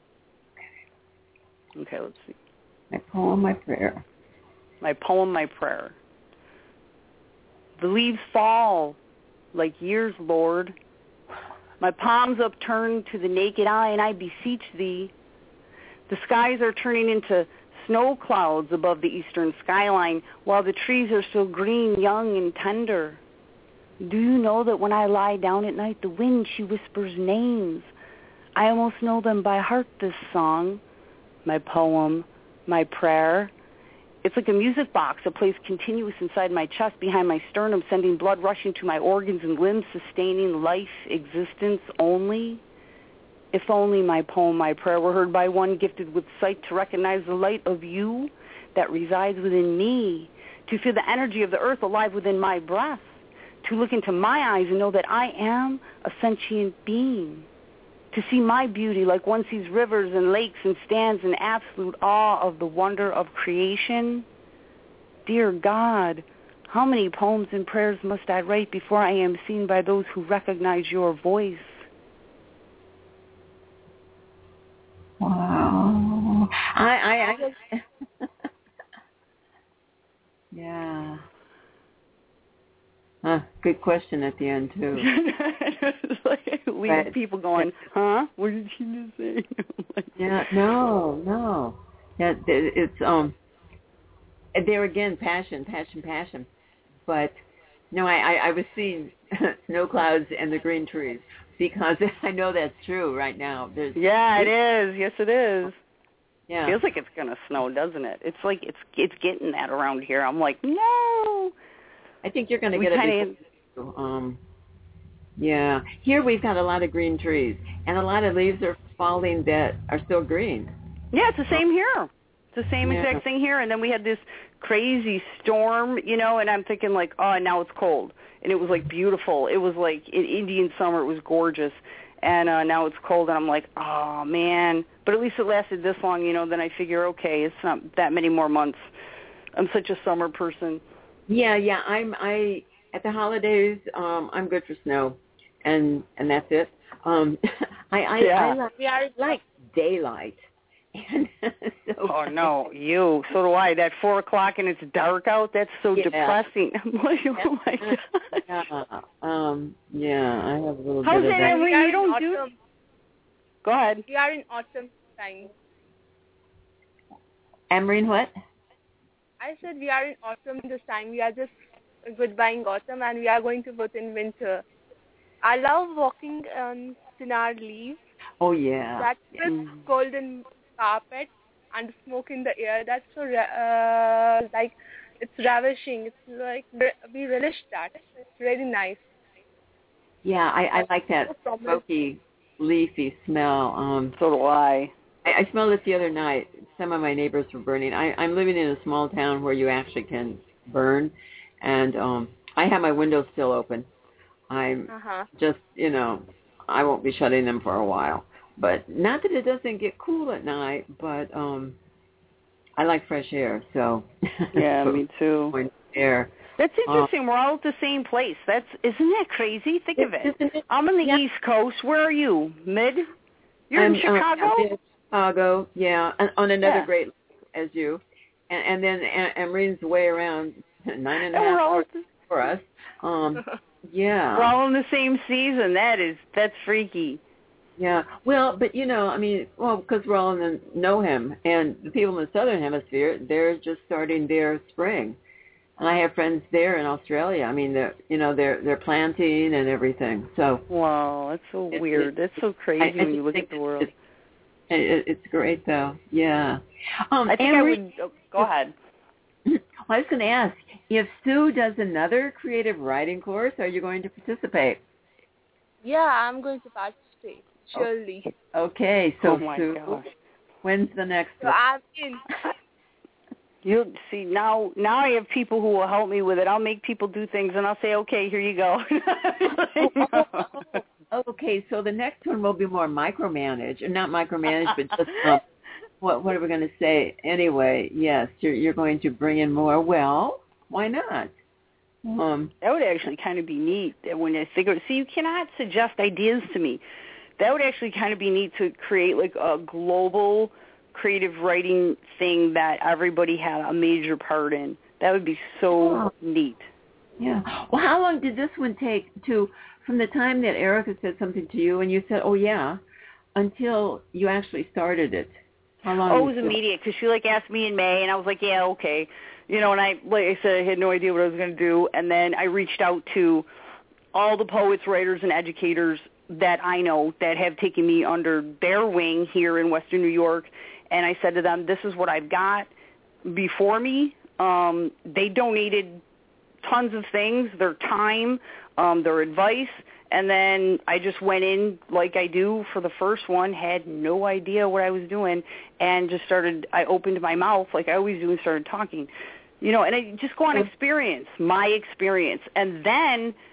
Okay, let's see. My poem, my prayer. My poem, my prayer. The leaves fall like years, Lord. My palms upturned to the naked eye, and I beseech thee. The skies are turning into snow clouds above the eastern skyline, while the trees are still green, young, and tender. Do you know that when I lie down at night, the wind, she whispers names? I almost know them by heart, this song, my poem, my prayer. It's like a music box that plays continuous inside my chest, behind my sternum, sending blood rushing to my organs and limbs, sustaining life, existence only. If only my poem, my prayer were heard by one gifted with sight to recognize the light of you that resides within me, to feel the energy of the earth alive within my breath, to look into my eyes and know that I am a sentient being, to see my beauty like one sees rivers and lakes and stands in absolute awe of the wonder of creation. Dear God, how many poems and prayers must I write before I am seen by those who recognize your voice? Wow. I, I, I yeah. Huh, good question at the end, too. It's like we Right. have people going, huh? What did she just say? Like, yeah, no, no. Yeah, it's, um, there again, passion, passion, passion. But, no, I, I, I was seeing snow clouds and the green trees because I know that's true right now. There's, yeah, it is. Yes, it is. Yeah. Feels like it's gonna snow, doesn't it? It's like it's it's getting that around here. I'm like, no. I think you're going to We get it. kinda, before, um, yeah. Here we've got a lot of green trees, and a lot of leaves are falling that are still green. yeah, it's the same here. It's the same Yeah. exact thing here. And then we had this crazy storm, you know, and I'm thinking like, oh, now it's cold. And it was like beautiful. It was like in Indian summer. It was gorgeous. And uh, now it's cold, and I'm like, oh, man. But at least it lasted this long, you know. Then I figure, okay, it's not that many more months. I'm such a summer person. Yeah, yeah. I'm I at the holidays. Um, I'm good for snow, and and that's it. Um, I I, Yeah. I like, We are like daylight, and so Oh, no, you. So do I. That four o'clock and it's dark out, that's so Yeah. depressing. I'm like, oh, my God. Yeah, um, yeah. I have a little How's bit of that, that. Emery? we are You in don't do... autumn. Go ahead. We are in autumn time. Amreen, what? I said we are in autumn this time. We are just goodbying autumn and we are going to put in winter. I love walking on Chinar leaves. Oh yeah. That crisp Mm. golden carpet and smoke in the air. That's so ra- uh, like it's ravishing. It's like we relish that. It's really nice. Yeah, I, I like that No problem. smoky, leafy smell. Um, So do I. I, I smelled it the other night. Some of my neighbors were burning. I, I'm living in a small town where you actually can burn, and um, I have my windows still open. I'm Uh-huh. just, you know, I won't be shutting them for a while. But not that it doesn't get cool at night, but um, I like fresh air, so. Yeah, me too. Point air. That's interesting. We're all at the same place. That's isn't that crazy? Think of it. Isn't it? I'm on the Yeah. East Coast. Where are you? Mid? You're I'm, in Chicago? Uh, I'm in Chicago, yeah, on, on another Yeah. great lake as you. And, and then Amreen's way around nine and a And we're half all hours for us. Um, yeah. we're all in the same season. That is that's freaky. Yeah. Well, but, you know, I mean, well, because we're all in the NOHEM, and the people in the Southern Hemisphere, they're just starting their spring. And I have friends there in Australia. I mean, they're, you know, they're they're planting and everything. So Wow, that's so It- weird. it- That's so crazy I, I when you just look think at the world. It, it, it's great, though. Yeah. Um, I think Amreen, I would. Oh, go ahead. Well, I was going to ask, if Sue does another creative writing course, are you going to participate? Yeah, I'm going to participate. Surely. Okay, so Oh my Sue, gosh. when's the next So one? I'm in. You see now. Now I have people who will help me with it. I'll make people do things, and I'll say, "Okay, here you go." Oh, okay, so the next one will be more micromanaged, or not micromanaged, but just um, what what are we going to say? Anyway, yes, you're you're going to bring in more. Well, why not? Um, That would actually kind of be neat. That when I figure, see, you cannot suggest ideas to me. That would actually kind of be neat to create like a global creative writing thing that everybody had a major part in. That would be so Oh. neat. yeah. Well, how long did this one take to, from the time that Erica said something to you and you said, oh, yeah, until you actually started it? How long? Oh, it was immediate because she like asked me in May, and I was like, yeah, okay, you know. And I, like I said, I had no idea what I was going to do. And then I reached out to all the poets, writers, and educators that I know that have taken me under their wing here in Western New York. And I said to them, this is what I've got before me. Um, they donated tons of things, their time, um, their advice. And then I just went in like I do for the first one, had no idea what I was doing, and just started, I opened my mouth like I always do and started talking. You know, and I just go on experience, my experience. And then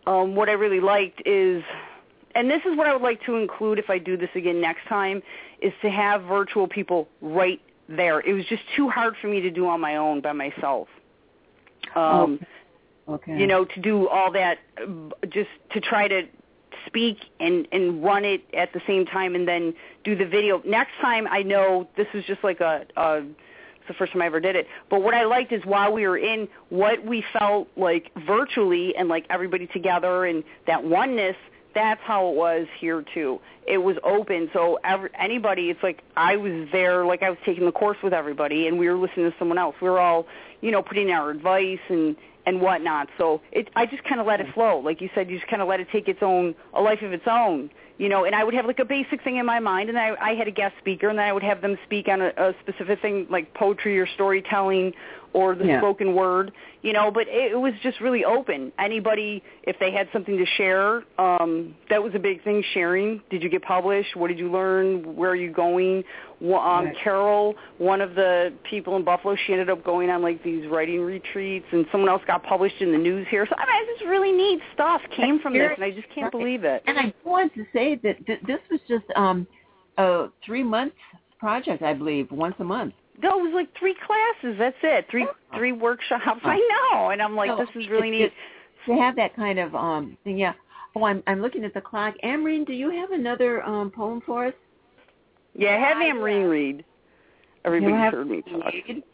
um, what I really liked is, and this is what I would like to include if I do this again next time, is to have virtual people right there. It was just too hard for me to do on my own by myself. Um, okay. You know, to do all that, just to try to speak and, and run it at the same time and then do the video. Next time, I know this is just like a, a it's the first time I ever did it, but what I liked is while we were in, what we felt like virtually and like everybody together and that oneness, that's how it was here too. It was open, so every, anybody, it's like I was there, like I was taking the course with everybody, and we were listening to someone else. We were all, you know, putting in our advice and, and whatnot. So it, I just kind of let it flow. Like you said, you just kind of let it take its own, a life of its own, you know, and I would have like a basic thing in my mind, and I, I had a guest speaker, and then I would have them speak on a, a specific thing like poetry or storytelling or the yeah. spoken word, you know, but it, it was just really open. Anybody, if they had something to share, um, that was a big thing, sharing. Did you get published? What did you learn? Where are you going? Um, right. Carol, one of the people in Buffalo, she ended up going on like these writing retreats, and someone else got published in the news here. So I mean, this really neat stuff came from this, and I just can't right. believe it. And I want to say that th- this was just um, a three-month project, I believe, once a month. No, it was like three classes. That's it. Three three workshops. I know, and I'm like, no, this is really neat. To have that kind of um thing, yeah. Oh, I'm I'm looking at the clock. Amreen, do you have another um poem for us? Yeah, have Amreen read. Everybody's heard me talk.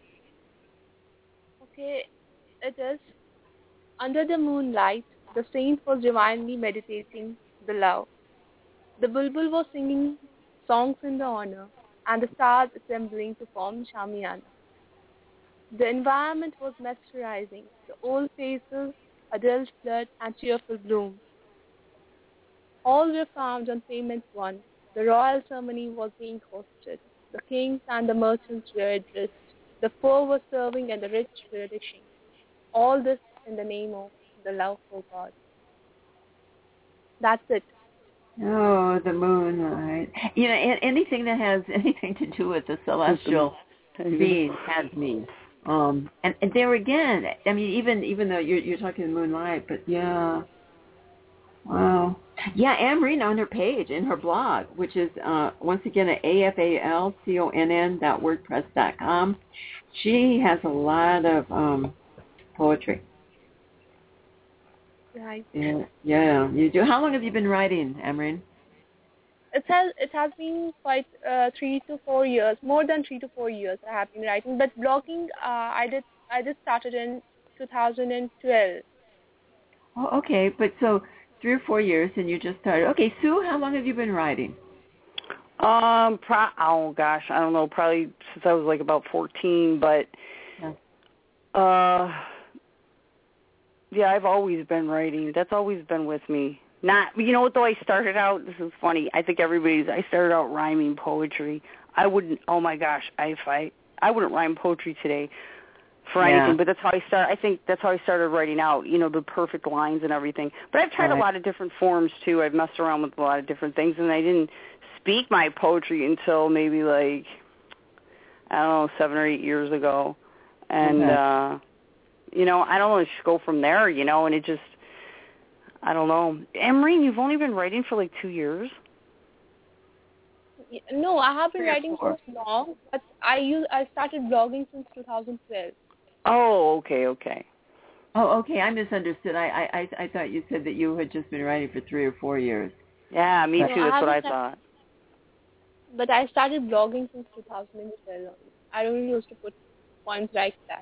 Okay, it is. Under the moonlight, the saint was divinely meditating the love. The bulbul was singing songs in the honor, and the stars assembling to form Shamiana. The environment was mesmerizing, the old faces, adult blood, and cheerful bloom. All were found on payment one. The royal ceremony was being hosted. The kings and the merchants were addressed. The poor were serving and the rich were dishing. All this in the name of the love for God. That's it. Oh, the moonlight. You know, anything that has anything to do with the celestial being has me. Um, and, and there again, I mean, even even though you're you're talking the moonlight, but yeah, wow, yeah. Amreen on her page in her blog, which is uh, once again at a f a l c o n n dot wordpress dot com. She has a lot of um, poetry. Right. Yeah, yeah, you do. How long have you been writing, Amreen? It has it has been quite uh, three to four years, more than three to four years. I have been writing, but blogging uh, I did I just started in two thousand twelve. Oh, okay, but so three or four years, and you just started. Okay, Sue, how long have you been writing? Um, pro- oh gosh, I don't know, probably since I was like about fourteen, but yeah. uh, yeah, I've always been writing. That's always been with me. Not, you know what, though, I started out, this is funny, I think everybody's, I started out rhyming poetry. I wouldn't, oh my gosh, I, if I, I wouldn't rhyme poetry today for yeah. anything, but that's how I started, I think that's how I started writing out, you know, the perfect lines and everything. But I've tried right. a lot of different forms, too. I've messed around with a lot of different things, and I didn't speak my poetry until maybe like, I don't know, seven or eight years ago. And, okay. uh, you know, I don't know, just go from there, you know, and it just, I don't know. Amreen, you've only been writing for like two years? No, I have been Three writing so long, but I use I started blogging since two thousand twelve. Oh, okay, okay. Oh, okay. I misunderstood. I, I, I thought you said that you had just been writing for three or four years. Yeah, me no, too. I That's what I started, thought. But I started blogging since two thousand twelve. I don't used to put poems like that.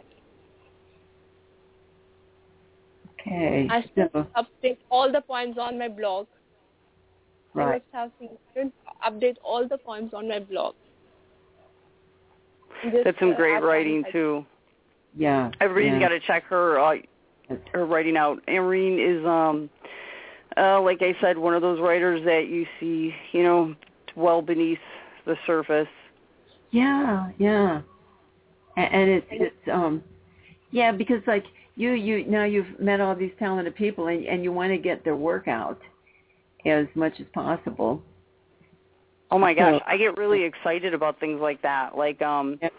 Okay. I still so, update all the poems on my blog. Right. I must have seen. I don't update all the poems on my blog. Just, That's some uh, great writing, too. Yeah. Everybody's yeah. got to check her uh, her writing out. Amreen is, um, uh, like I said, one of those writers that you see, you know, well beneath the surface. Yeah, yeah. And, and it's, it's, um, yeah, because like you, you, now you've met all these talented people and, and you want to get their work out as much as possible. Oh my gosh, I get really excited about things like that. Like, um, yeah.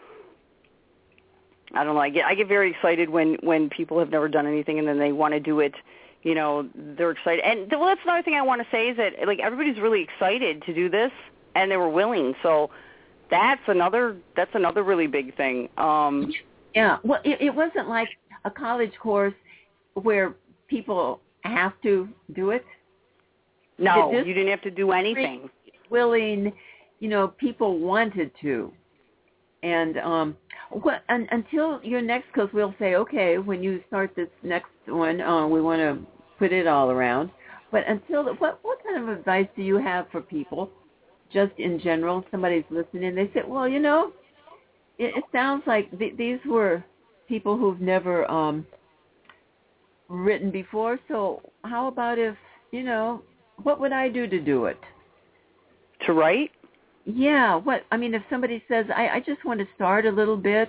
I don't know, I get I get very excited when, when people have never done anything and then they want to do it, you know, they're excited. And well, that's another thing I want to say is that, like, everybody's really excited to do this, and they were willing. So that's another that's another really big thing. Um, yeah, well, it, it wasn't like a college course where people have to do it. No, This, you didn't have to do anything. Willing, you know, people wanted to. And um, what, un, until your next, because we'll say, okay, when you start this next one, uh, we want to put it all around. But until, the, what what kind of advice do you have for people, just in general? Somebody's listening, they say, well, you know, it, it sounds like th- these were people who've never um, written before, so how about if, you know, what would I do to do it? To write? Yeah. What I mean, if somebody says, I, I just want to start a little bit,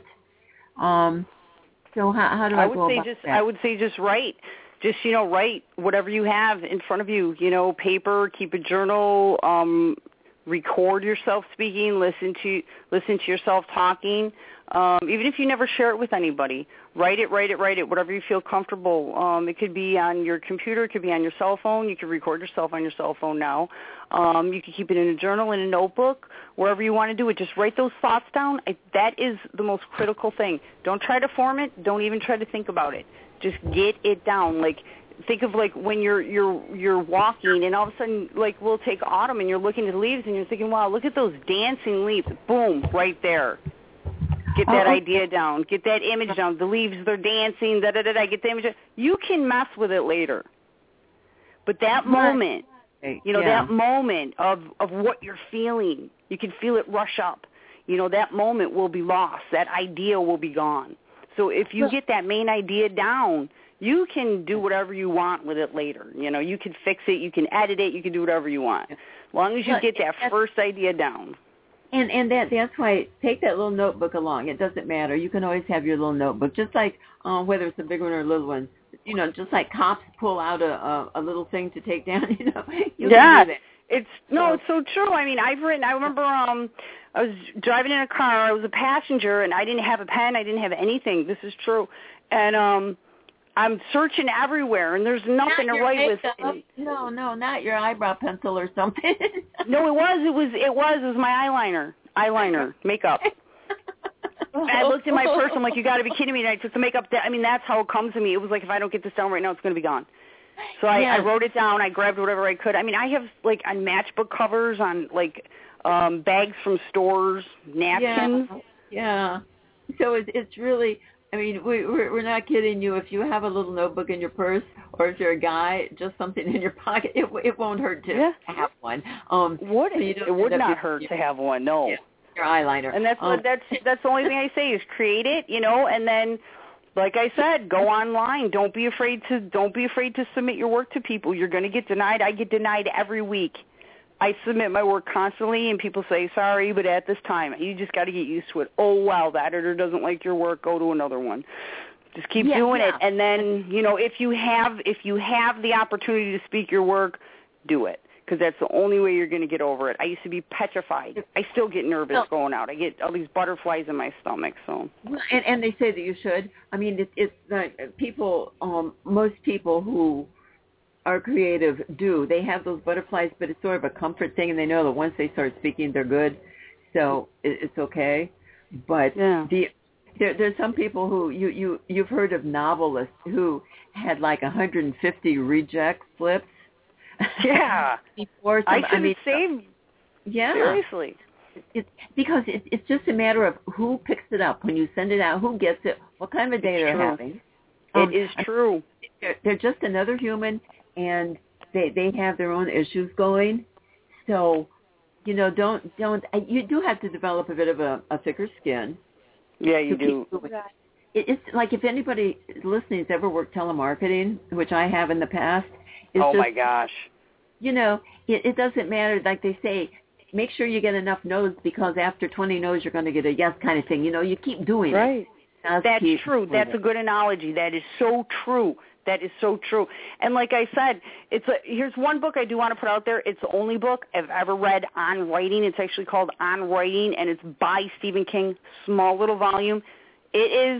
um, so how, how do I, I would go say about just that? I would say just write. Just, you know, write whatever you have in front of you. You know, paper, keep a journal, um, record yourself speaking, listen to listen to yourself talking. Um, even if you never share it with anybody, write it, write it, write it, whatever you feel comfortable. Um, it could be on your computer. It could be on your cell phone. You can record yourself on your cell phone now. Um, you can keep it in a journal, in a notebook, wherever you want to do it. Just write those thoughts down. I, that is the most critical thing. Don't try to form it. Don't even try to think about it. Just get it down. Like, think of like when you're you're you're walking, and all of a sudden, like, we'll take autumn, and you're looking at the leaves, and you're thinking, wow, look at those dancing leaves. Boom, right there. Get that oh, idea down. Get that image down. The leaves, they're dancing, da-da-da-da. Get the image down. You can mess with it later. But that moment, you know, yeah. that moment of, of what you're feeling, you can feel it rush up. You know, that moment will be lost. That idea will be gone. So if you get that main idea down, you can do whatever you want with it later. You know, you can fix it. You can edit it. You can do whatever you want. As long as you get that first idea down. And and that that's why take that little notebook along. It doesn't matter. You can always have your little notebook, just like uh, whether it's a big one or a little one. You know, just like cops pull out a a, a little thing to take down. You know, you yeah, can do that. It's no, it's so true. I mean, I've written. I remember um, I was driving in a car. I was a passenger, and I didn't have a pen. I didn't have anything. This is true, and um. I'm searching everywhere, and there's nothing not to write with. And, no, no, not your eyebrow pencil or something. No, it was, it was, it was, it was my eyeliner, eyeliner, makeup. And I looked in my purse. I'm like, you got to be kidding me! And I took the makeup down. I mean, that's how it comes to me. It was like, if I don't get this down right now, it's going to be gone. So I, yes. I wrote it down. I grabbed whatever I could. I mean, I have like on matchbook covers, on like um bags from stores, napkins. Yeah, yeah. So it's it's really. I mean, we, we're, we're not kidding you. If you have a little notebook in your purse, or if you're a guy, just something in your pocket, it it won't hurt to yeah. have one. Um, would so it would not your, hurt your, to have one? No. Yeah, your eyeliner. And that's um, what, that's that's the only thing I say is create it, you know, and then, like I said, go online. Don't be afraid to don't be afraid to submit your work to people. You're going to get denied. I get denied every week. I submit my work constantly, and people say, sorry, but at this time, you just got to get used to it. Oh, wow, the editor doesn't like your work. Go to another one. Just keep yeah, doing yeah. it, and then, you know, if you have if you have the opportunity to speak your work, do it, because that's the only way you're going to get over it. I used to be petrified. I still get nervous no. going out. I get all these butterflies in my stomach. So, and and they say that you should. I mean, it, it's like people. Um, most people who are creative do. They have those butterflies, but it's sort of a comfort thing, and they know that once they start speaking, they're good. So it, it's okay. But yeah. the There, there's some people who you you you've heard of novelists who had like one hundred fifty reject slips. Yeah, before some, I should I mean, save. Yeah, seriously. It's because it, it's just a matter of who picks it up when you send it out, who gets it, what kind of a day it's they're true. having. Um, it is true. They're, they're just another human, and they they have their own issues going. So, you know, don't don't you do have to develop a bit of a, a thicker skin. Yeah, you do. It, it's like if anybody listening has ever worked telemarketing, which I have in the past. It's oh just, my gosh! You know, it, it doesn't matter. Like they say, make sure you get enough no's because after twenty no's, you're going to get a yes kind of thing. You know, you keep doing right. it. Right. That's true. That's a good analogy. That is so true. That is so true. And like I said, it's a, here's one book I do want to put out there. It's the only book I've ever read on writing. It's actually called On Writing, and it's by Stephen King. Small little volume. It is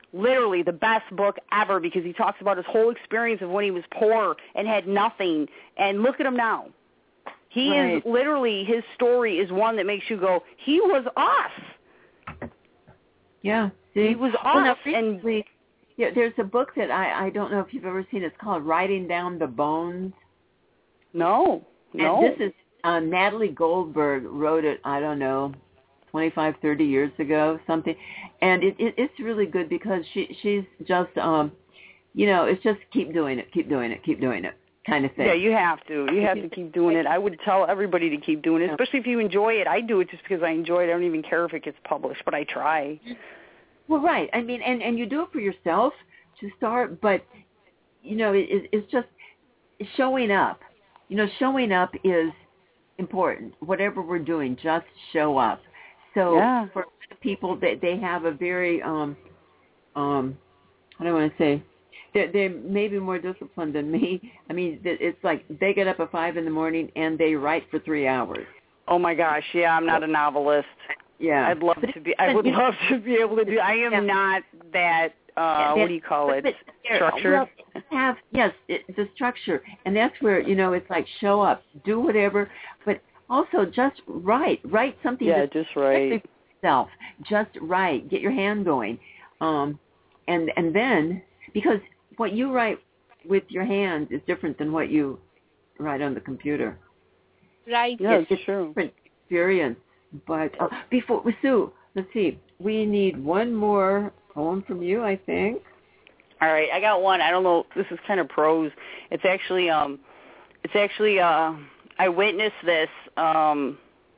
literally the best book ever because he talks about his whole experience of when he was poor and had nothing. And look at him now. He right. is literally, his story is one that makes you go, he was us. Yeah. See? He was well, us. Now, and we, yeah, there's a book that I, I don't know if you've ever seen. It's called Writing Down the Bones. No. No. And this is, uh, Natalie Goldberg wrote it, I don't know, twenty-five, thirty years ago, something. And it, it it's really good because she she's just, um, you know, it's just keep doing it, keep doing it, keep doing it kind of thing. Yeah, you have to. You have to keep doing it. I would tell everybody to keep doing it, especially if you enjoy it. I do it just because I enjoy it. I don't even care if it gets published, but I try. Well, right. I mean, and, and you do it for yourself to start, but, you know, it, it's just showing up. You know, showing up is important. Whatever we're doing, just show up. So yeah. for people, they, they have a very, um, um, I don't want to say, they're, they're maybe more disciplined than me. I mean, it's like they get up at five in the morning and they write for three hours. Oh, my gosh. Yeah, I'm not a novelist. Yeah. I'd love but to be. I would love to be able to do. I am yeah. not that, uh, what do you call it, but, but, structured? Well, have, yes, it, the structure. And that's where, you know, it's like show up, do whatever, but also just write. Write something. Yeah, just write. Yourself. Just write. Get your hand going. Um, and and then, because what you write with your hand is different than what you write on the computer. Right. Yeah, it's, it's a true. Different experience. But uh, before, Sue, let's see. We need one more poem from you, I think. All right, I got one. I don't know. This is kind of prose. It's actually, um, it's actually, uh, I witnessed this. Um,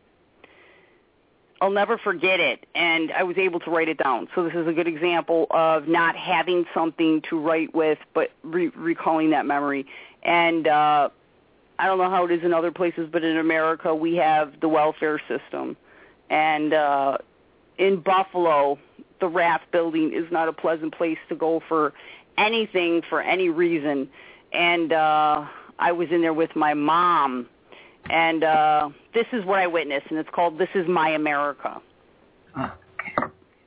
I'll never forget it, and I was able to write it down. So this is a good example of not having something to write with, but re- recalling that memory. And uh, I don't know how it is in other places, but in America we have the welfare system. And uh, in Buffalo, the Rath Building is not a pleasant place to go for anything for any reason. And uh, I was in there with my mom. And uh, this is what I witnessed, and it's called This Is My America. Oh, okay.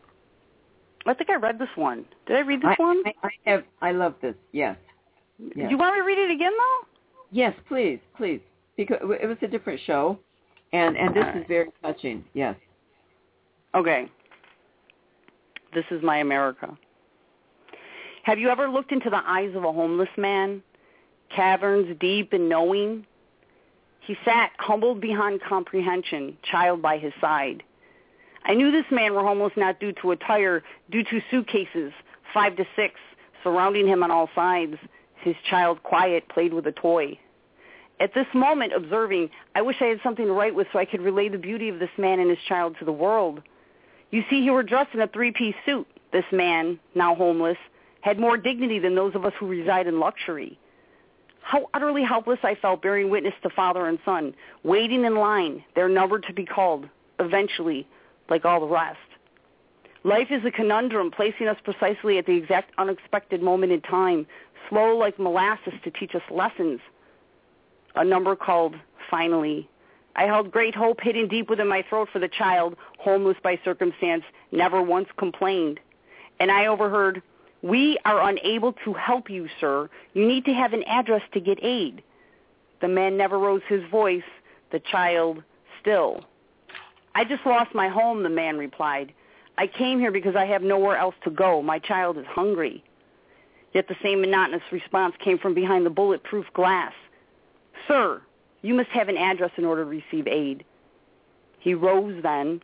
I think I read this one. Did I read this I, one? I, I have. I love this. Yes. yes. Do you want me to read it again, though? Yes, please, please. Because it was a different show, and, and this right. is very touching. Yes. Okay. This is my America. Have you ever looked into the eyes of a homeless man? Caverns deep and knowing? He sat, humbled beyond comprehension, child by his side. I knew this man were homeless not due to attire, due to suitcases, five to six, surrounding him on all sides. His child, quiet, played with a toy. At this moment, observing, I wish I had something to write with so I could relay the beauty of this man and his child to the world. You see, he were dressed in a three-piece suit. This man, now homeless, had more dignity than those of us who reside in luxury. How utterly helpless I felt bearing witness to father and son, waiting in line, their number to be called, eventually, like all the rest. Life is a conundrum, placing us precisely at the exact unexpected moment in time, slow like molasses to teach us lessons. A number called, finally. I held great hope hidden deep within my throat for the child, homeless by circumstance, never once complained. And I overheard, "We are unable to help you, sir. You need to have an address to get aid." The man never rose his voice, the child still. "I just lost my home," the man replied. "I came here because I have nowhere else to go. My child is hungry." Yet the same monotonous response came from behind the bulletproof glass. "Sir, you must have an address in order to receive aid." He rose then,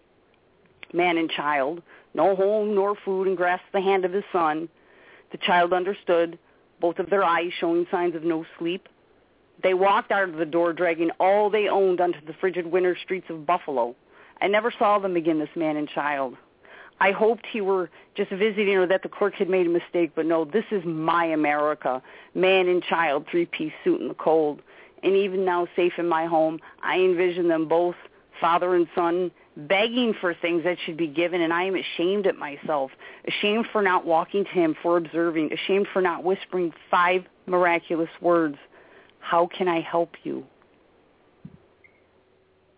man and child, no home nor food, and grasped the hand of his son. The child understood, both of their eyes showing signs of no sleep. They walked out of the door, dragging all they owned onto the frigid winter streets of Buffalo. I never saw them again, this man and child. I hoped he were just visiting or that the clerk had made a mistake, but no, this is my America. Man and child, three-piece suit in the cold. And even now, safe in my home, I envision them both, father and son, begging for things that should be given, and I am ashamed at myself, ashamed for not walking to him, for observing, ashamed for not whispering five miraculous words. How can I help you?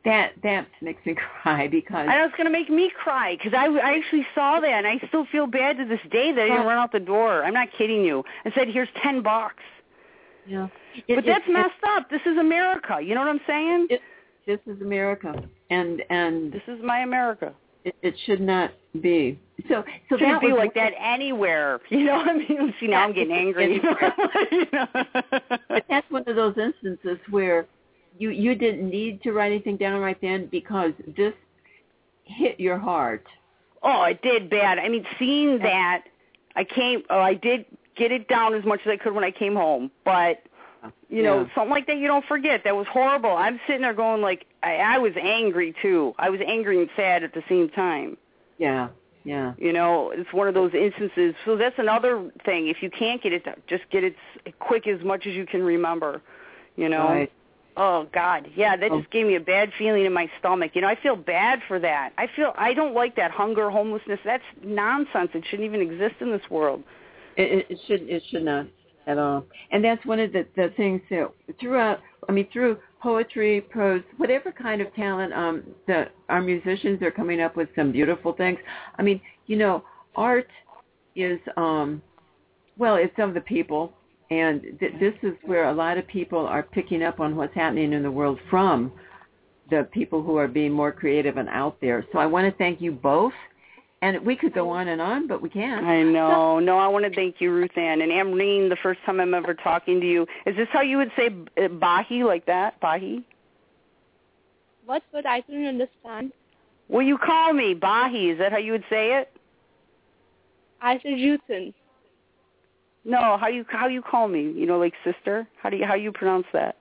that that makes me cry because I know it's going to make me cry because I, I actually saw that and I still feel bad to this day that I didn't run out the door. I'm not kidding you. I said, here's ten bucks. Yeah. It, but that's it, messed it, up. This is America. You know what I'm saying? It, this is America, and and this is my America. It, it should not be. So so it shouldn't that be was, like that anywhere. You know what I mean? See, now I'm getting angry. You know? But that's one of those instances where you you didn't need to write anything down right then because this hit your heart. Oh, it did bad. I mean, seeing that, I came. Oh, I did get it down as much as I could when I came home, but. You know, yeah. something like that you don't forget. That was horrible. I'm sitting there going like, I, I was angry too. I was angry and sad at the same time. Yeah, yeah. You know, it's one of those instances. So that's another thing. If you can't get it, just get it quick as much as you can remember. You know? Right. Oh, God. Yeah, that oh. just gave me a bad feeling in my stomach. You know, I feel bad for that. I feel, I don't like that hunger, homelessness. That's nonsense. It shouldn't even exist in this world. It, it, it should, it should not. At all. And that's one of the, the things that throughout, I mean, through poetry, prose, whatever kind of talent, um, the, our musicians are coming up with some beautiful things. I mean, you know, art is, um, well, it's of the people. And th- this is where a lot of people are picking up on what's happening in the world from the people who are being more creative and out there. So I want to thank you both. And we could go on and on, but we can't. I know. No, I want to thank you, Ruth Ann. And Amreen, the first time I'm ever talking to you, is this how you would say Bahi, like that? Bahi? What? What? I couldn't understand. Well, you call me Bahi. Is that how you would say it? I said Ruthin. No, how you how you call me? You know, like sister? How do you how you pronounce that?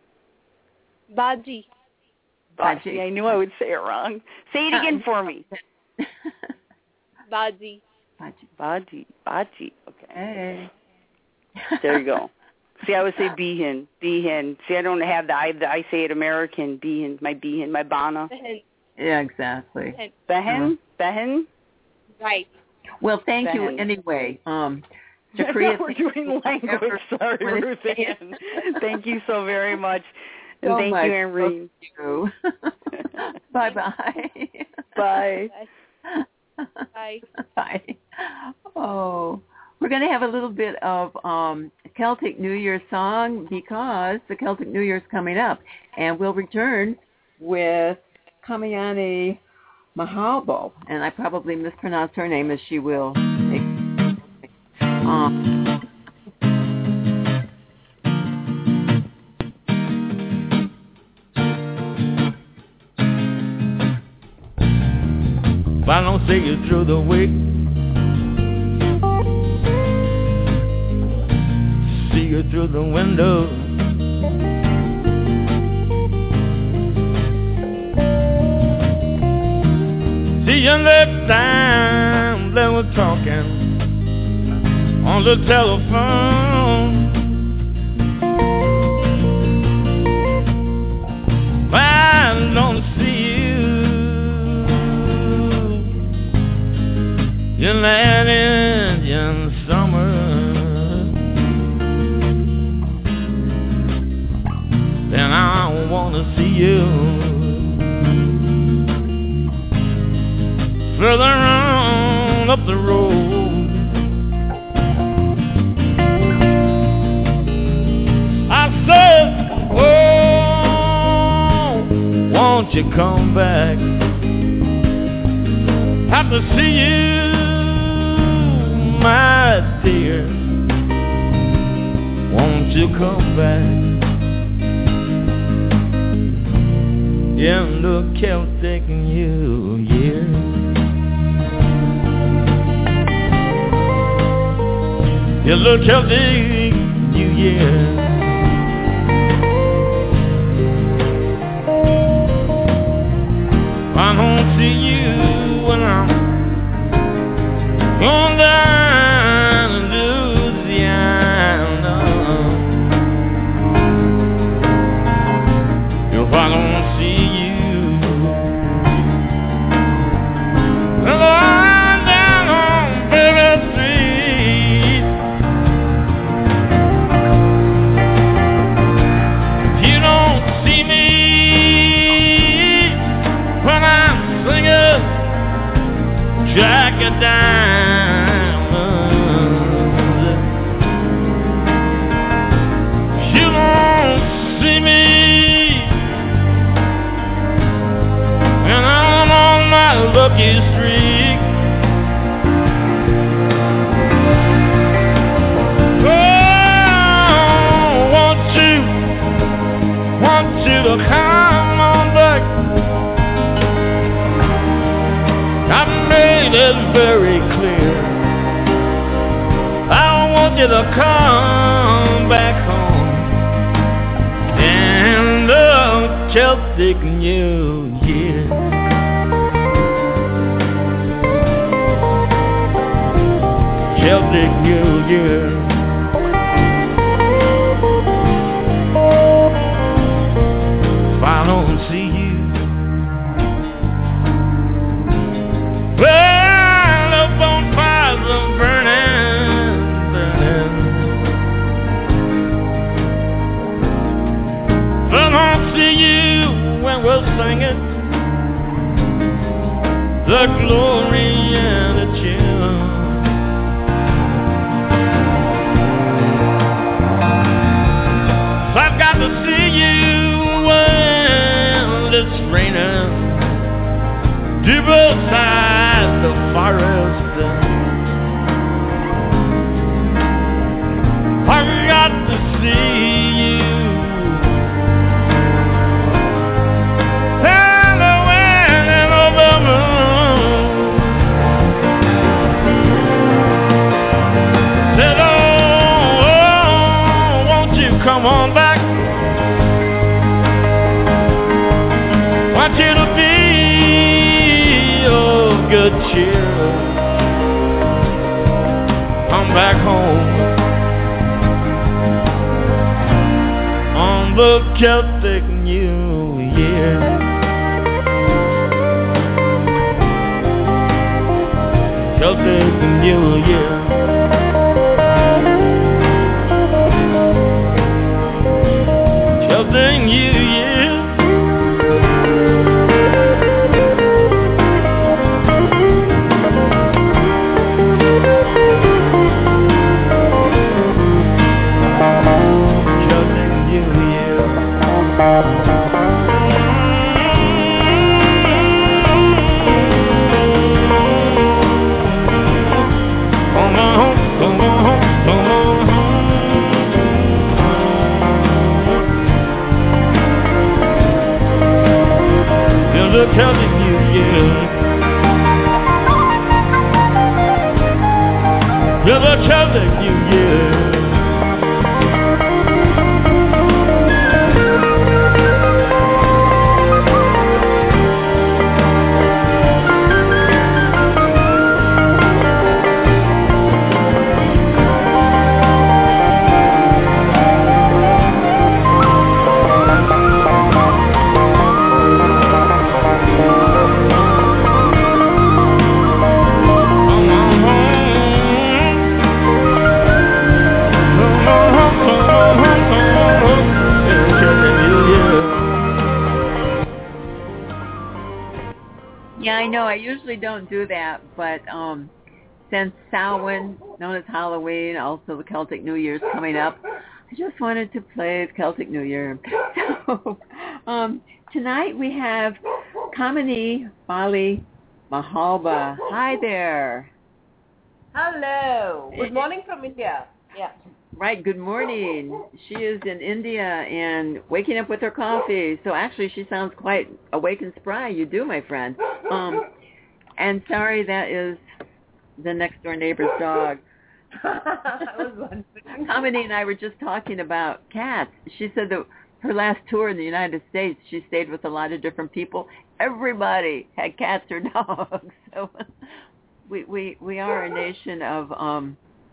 Baji. Baji. I knew I would say it wrong. Say it again for me. Baji. Baji. Baji. Baji. Okay. Hey. There you go. See, I would say Behan. Behan. See, I don't have the I, the, I say it American. Behan. My Behan. My Bana. Behen. Yeah, exactly. Behen? Uh-huh. Behen? Right. Well, thank Behen. you anyway. Um, Shakriya, we're doing language. Sorry, Ruth Ann. Thank you so very much. And so thank much. you, Amreen. You. Bye-bye. Bye. Bye. Bye. Oh, we're going to have a little bit of um, Celtic New Year song because the Celtic New Year is coming up. And we'll return with Kamayani Mahalbo. And I probably mispronounced her name as she will. Um, I don't see you through the week, see you through the window. See you next time they were talking on the telephone. I don't see in that Indian summer, then I want to see you further on up the road. I said, oh, won't you come back? Have to see you, my dear, won't you come back in the Celtic New Year? In the Celtic New Year. I don't see you when I'm on down in Louisiana. If I don't see you, then I'm down on Baby Street. If you don't see me lucky streak. Oh, want you, want you to come on back. I made it very clear. I want you to come back home in the Celtic New Year. Celtic New Year. If I don't see you, well, the bonfires are burning, burning. If I don't see you when we're singing the glory and the chill. I've got to see you when it's raining deep beside the forest. I've got to see you and the wind of the moon. Said, oh, oh, won't you come on back? Want you to be of good cheer. Come back home on the Celtic New Year. Celtic New Year. Celtic New Year. The Celtic New Year. Yeah, the Celtic New Year. I know I usually don't do that, but um, since Samhain, known as Halloween, also the Celtic New Year is coming up, I just wanted to play the Celtic New Year. So um, tonight we have Kamini Bali Mahalba. Hi there. Hello. Good morning from India. Yeah. Right, good morning. She is in India and waking up with her coffee. So actually she sounds quite awake and spry. You do, my friend. Um, and sorry, that is the next door neighbor's dog. I was wondering. Kamini and I were just talking about cats. She said that her last tour in the United States, she stayed with a lot of different people. Everybody had cats or dogs. So we we, we are a nation of um,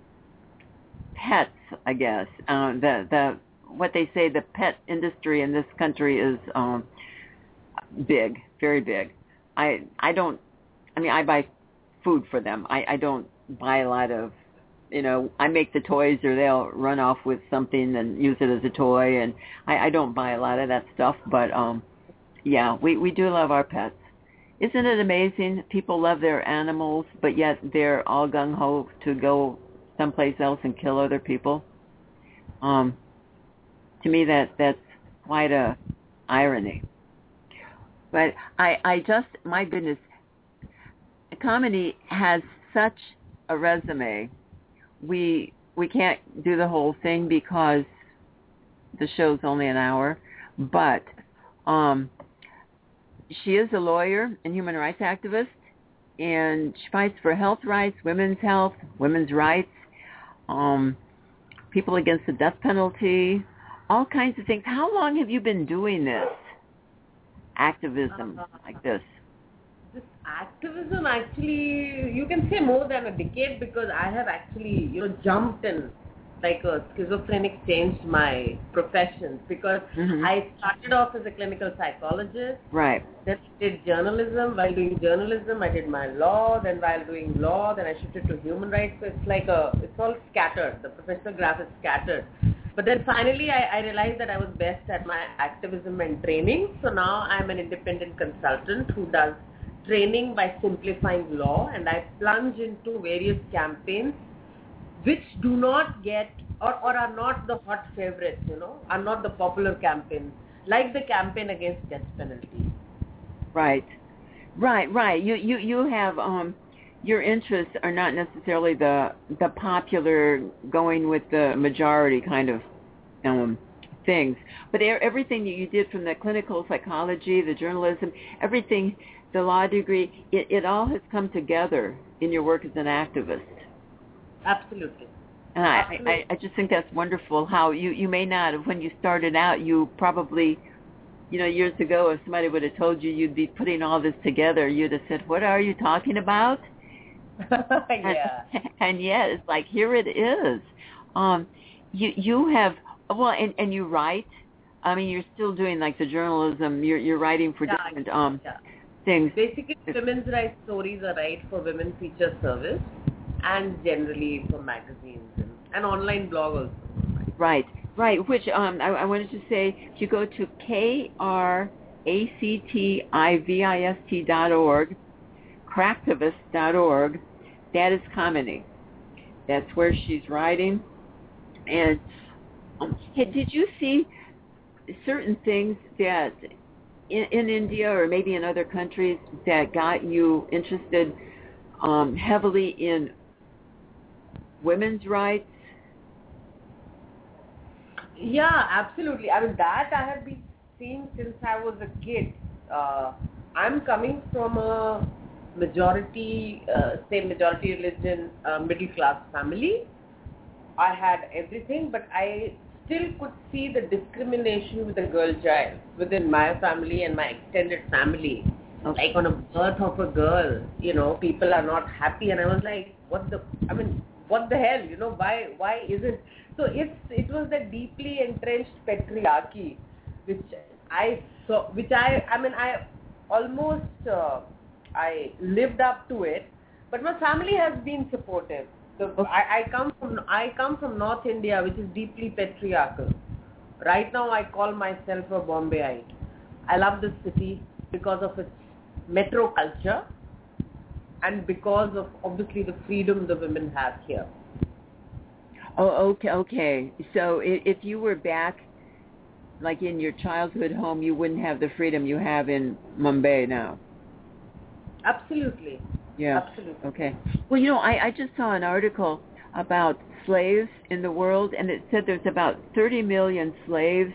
pets, I guess. Uh, the the what they say the pet industry in this country is um, big, very big. I I don't. I mean, I buy food for them. I, I don't buy a lot of, you know, I make the toys or they'll run off with something and use it as a toy, and I, I don't buy a lot of that stuff. But um, yeah, we we do love our pets. Isn't it amazing? People love their animals, but yet they're all gung ho to go someplace else and kill other people. Um, to me, that that's quite a irony. But I, I just, my goodness, comedy has such a resume. We we can't do the whole thing because the show's only an hour, but um, she is a lawyer and human rights activist, and she fights for health rights, women's health, women's rights, um, people against the death penalty, all kinds of things. How long have you been doing this activism like this? This activism, actually, you can say more than a decade, because I have actually, you know, jumped and like a schizophrenic changed my professions, because mm-hmm. I started off as a clinical psychologist. Right. Then I did journalism. While doing journalism, I did my law. Then while doing law, then I shifted to human rights. So it's like a, it's all scattered. The professional graph is scattered. But then finally, I, I realized that I was best at my activism and training. So now I'm an independent consultant who does training by simplifying law, and I plunge into various campaigns which do not get or, or are not the hot favorites, you know, are not the popular campaigns, like the campaign against death penalty. Right, right, right. You you you have um, your interests are not necessarily the the popular, going with the majority kind of um, things, but everything that you did, from the clinical psychology, the journalism, everything, the law degree, it, it all has come together in your work as an activist. Absolutely. And I, I, I just think that's wonderful how you, you may not have, when you started out, you probably, you know, years ago, if somebody would have told you you'd be putting all this together, you'd have said, what are you talking about? Yeah. And, and yet, it's like, here it is. Um, you you have, well, and, and you write. I mean, you're still doing like the journalism. You're you're writing for yeah, different um yeah. things. Basically, women's rights stories are right for Women Feature Service, and generally for magazines and, and online blog also. Right, right. Which um, I, I wanted to say, if you go to K R A C T I V I S T dot org, cracktivist dot org, that is comedy. That's where she's writing. And um, hey, did you see certain things that in, in India or maybe in other countries that got you interested um, heavily in women's rights? Yeah, absolutely. I mean, that I have been seeing since I was a kid. Uh, I'm coming from a majority, uh, say majority religion, uh, middle class family. I had everything, but I still could see the discrimination with a girl child within my family and my extended family. Okay. Like on a birth of a girl, you know, people are not happy, and I was like, what the, I mean, what the hell, you know, why, why is it? So it's, it was the deeply entrenched patriarchy, which I saw, which I, I mean, I almost, uh, I lived up to it, but my family has been supportive. So okay. I, I come from, I come from North India, which is deeply patriarchal. Right now, I call myself a Bombayite. I love this city because of its metro culture and because of obviously the freedom the women have here. Oh, okay, okay. So if you were back, like in your childhood home, you wouldn't have the freedom you have in Mumbai now. Absolutely. Yeah. Absolutely. Okay. Well, you know, I, I just saw an article about slaves in the world, and it said there's about thirty million slaves,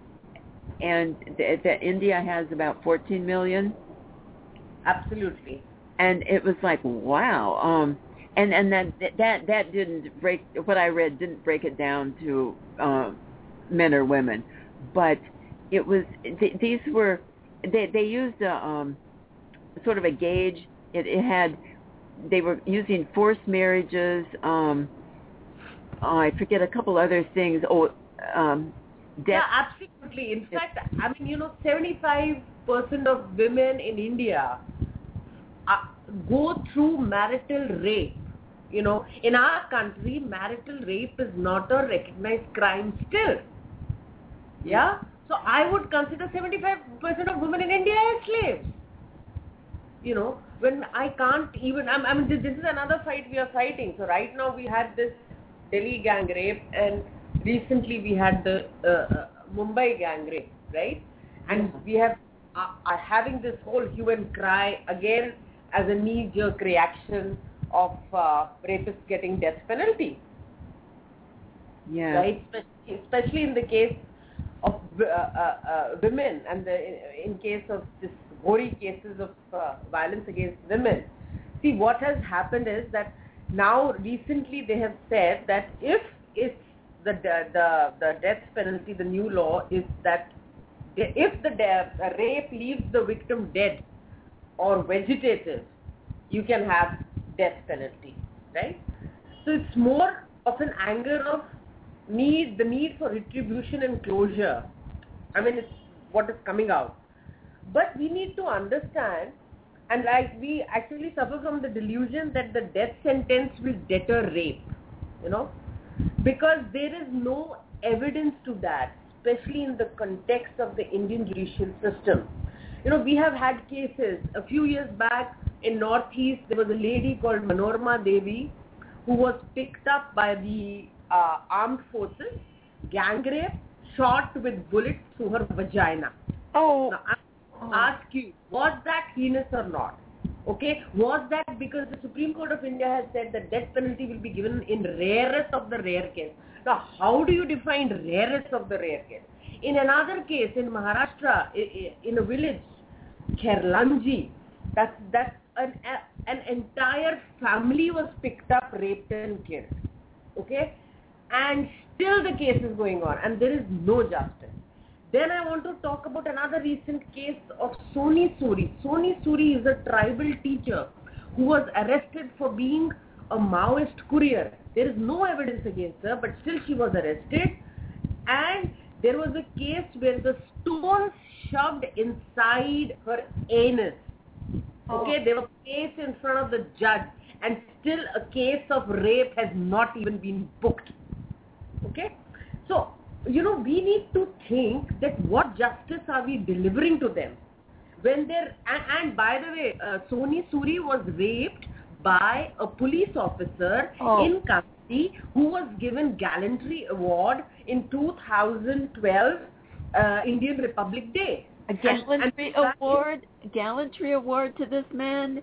and th- that India has about fourteen million. Absolutely. And it was like, wow. Um, and and that that that didn't break what I read didn't break it down to uh, men or women, but it was th- these were they they used a um, sort of a gauge. It, it had they were using forced marriages. Um, oh, I forget a couple other things. Oh, um, yeah, absolutely. In fact, I mean, you know, seventy-five percent of women in India uh, go through marital rape. You know, in our country, marital rape is not a recognized crime still. Yeah? So I would consider seventy-five percent of women in India as slaves. You know, when I can't even, I mean, this, this is another fight we are fighting. So right now we had this Delhi gang rape, and recently we had the uh, uh, Mumbai gang rape, right? And we have, uh, are having this whole hue and cry again. as a knee-jerk reaction of uh, rapists getting death penalty. Yeah. Right? Especially, especially in the case of uh, uh, uh, women and the, in, in case of this gory cases of uh, violence against women. See, what has happened is that now recently they have said that if it's the the the death penalty, the new law is that if the de- rape leaves the victim dead or vegetative, you can have death penalty, right? So it's more of an anger of need, the need for retribution and closure. I mean, it's what is coming out. But we need to understand, and like we actually suffer from the delusion that the death sentence will deter rape, you know, because there is no evidence to that, especially in the context of the Indian judicial system. You know, we have had cases a few years back in Northeast. There was a lady called Manorama Devi who was picked up by the uh, armed forces, gang rape, shot with bullets through her vagina. Oh. Now, I ask you, was that heinous or not? Okay, was that because the Supreme Court of India has said that death penalty will be given in rarest of the rare case. Now, how do you define rarest of the rare case? In another case in Maharashtra, in a village, Kherlanji, that's, that's an, an entire family was picked up, raped and killed. Okay, and still the case is going on and there is no justice. Then I want to talk about another recent case of Soni Suri. Soni Suri is a tribal teacher who was arrested for being a Maoist courier. There is no evidence against her, but still she was arrested. And there was a case where the stones shoved inside her anus. Okay, they were placed in front of the judge, and still a case of rape has not even been booked. Okay, so you know, we need to think that what justice are we delivering to them when they're, and, and by the way, uh, Soni Suri was raped by a police officer oh. in Kasti who was given Gallantry Award in two thousand twelve uh, Indian Republic Day. A Gallantry and, and Award, a Gallantry Award to this man?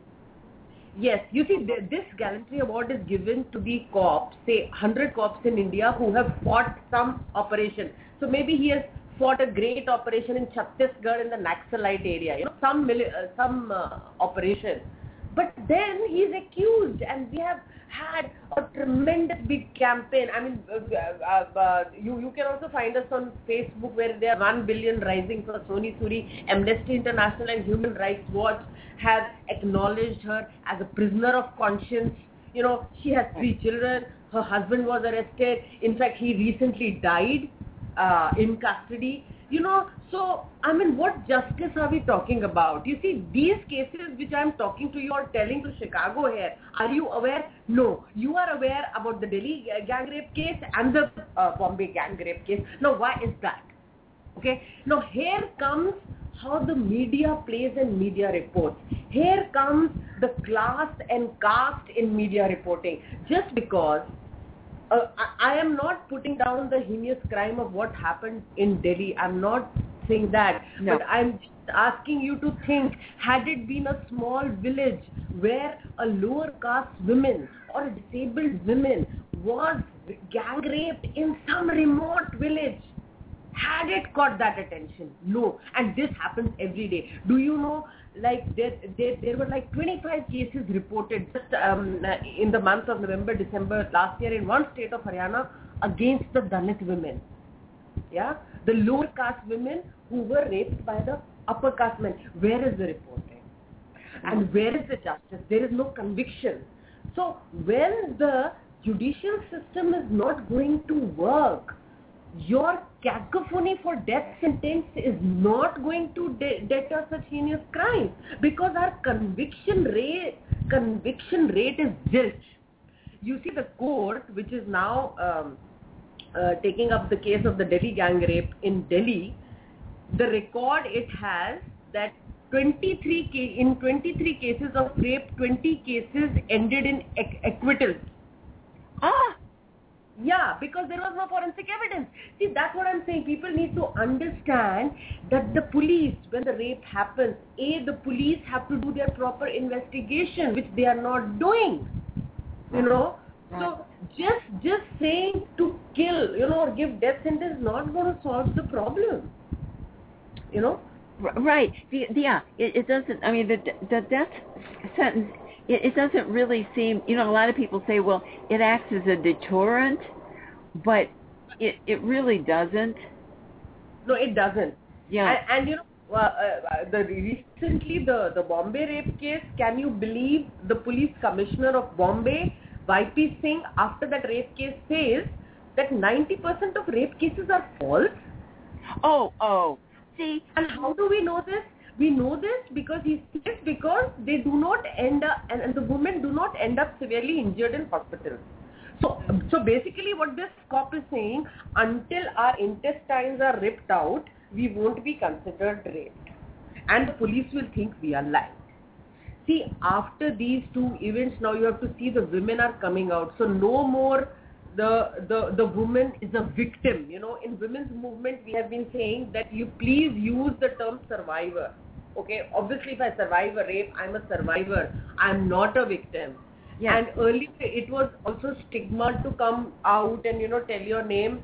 Yes, you see, this Gallantry Award is given to the cops, say one hundred cops in India who have fought some operation. So maybe he has fought a great operation in Chhattisgarh in the Naxalite area, you know, some uh, some uh, operation. But then he is accused, and we have had a tremendous big campaign. I mean, uh, uh, uh, you, you can also find us on Facebook where there are one billion rising for Soni Suri. Amnesty International and Human Rights Watch have acknowledged her as a prisoner of conscience. You know, she has three children. Her husband was arrested. In fact, he recently died uh, in custody. You know, so, I mean, what justice are we talking about? You see, these cases which I'm talking to you or telling to Chicago here, are you aware? No. You are aware about the Delhi gang rape case and the uh, Bombay gang rape case. Now, why is that? Okay. Now, here comes how the media plays in media reports. Here comes the class and caste in media reporting. Just because Uh, I, I am not putting down the heinous crime of what happened in Delhi. I'm not saying that. No. But I'm just asking you to think, had it been a small village where a lower caste woman or a disabled woman was gang raped in some remote village, had it caught that attention? No. And this happens every day. Do you know, like there, there, there were like twenty-five cases reported just um, in the month of November, December last year in one state of Haryana against the Dalit women. Yeah, the lower caste women who were raped by the upper caste men. Where is the reporting? And where is the justice? There is no conviction. So when the judicial system is not going to work, your cacophony for death sentence is not going to de- deter such heinous crimes, because our conviction rate conviction rate is zilch. You see, the court, which is now um, uh, taking up the case of the Delhi gang rape in Delhi, the record it has that twenty-three ca- in twenty-three cases of rape, twenty cases ended in ac- acquittals. Ah. Yeah, because there was no forensic evidence. See, that's what I'm saying. People need to understand that the police, when the rape happens, A, the police have to do their proper investigation, which they are not doing. You know? Right. So, just just saying to kill, you know, or give death sentence is not going to solve the problem. You know? Right. The, the, yeah, it, it doesn't, I mean, the, the death sentence, it, it doesn't really seem, you know, a lot of people say, well, it acts as a deterrent, but it it really doesn't. No, it doesn't. Yeah. And, and you know, uh, uh, the recently the, the Bombay rape case, can you believe the police commissioner of Bombay, Y P Singh, after that rape case says that ninety percent of rape cases are false? Oh, oh. See, and how do we know this? We know this because he says because they do not end up, and, and the women do not end up severely injured in hospitals. So, so basically what this cop is saying, until our intestines are ripped out, we won't be considered raped. And the police will think we are lying. See, after these two events, now you have to see the women are coming out. So no more the the the woman is a victim. You know, in women's movement, we have been saying that you please use the term survivor. Okay, obviously if I survive a rape, I'm a survivor. I'm not a victim. Yes. And earlier it was also stigma to come out and, you know, tell your name.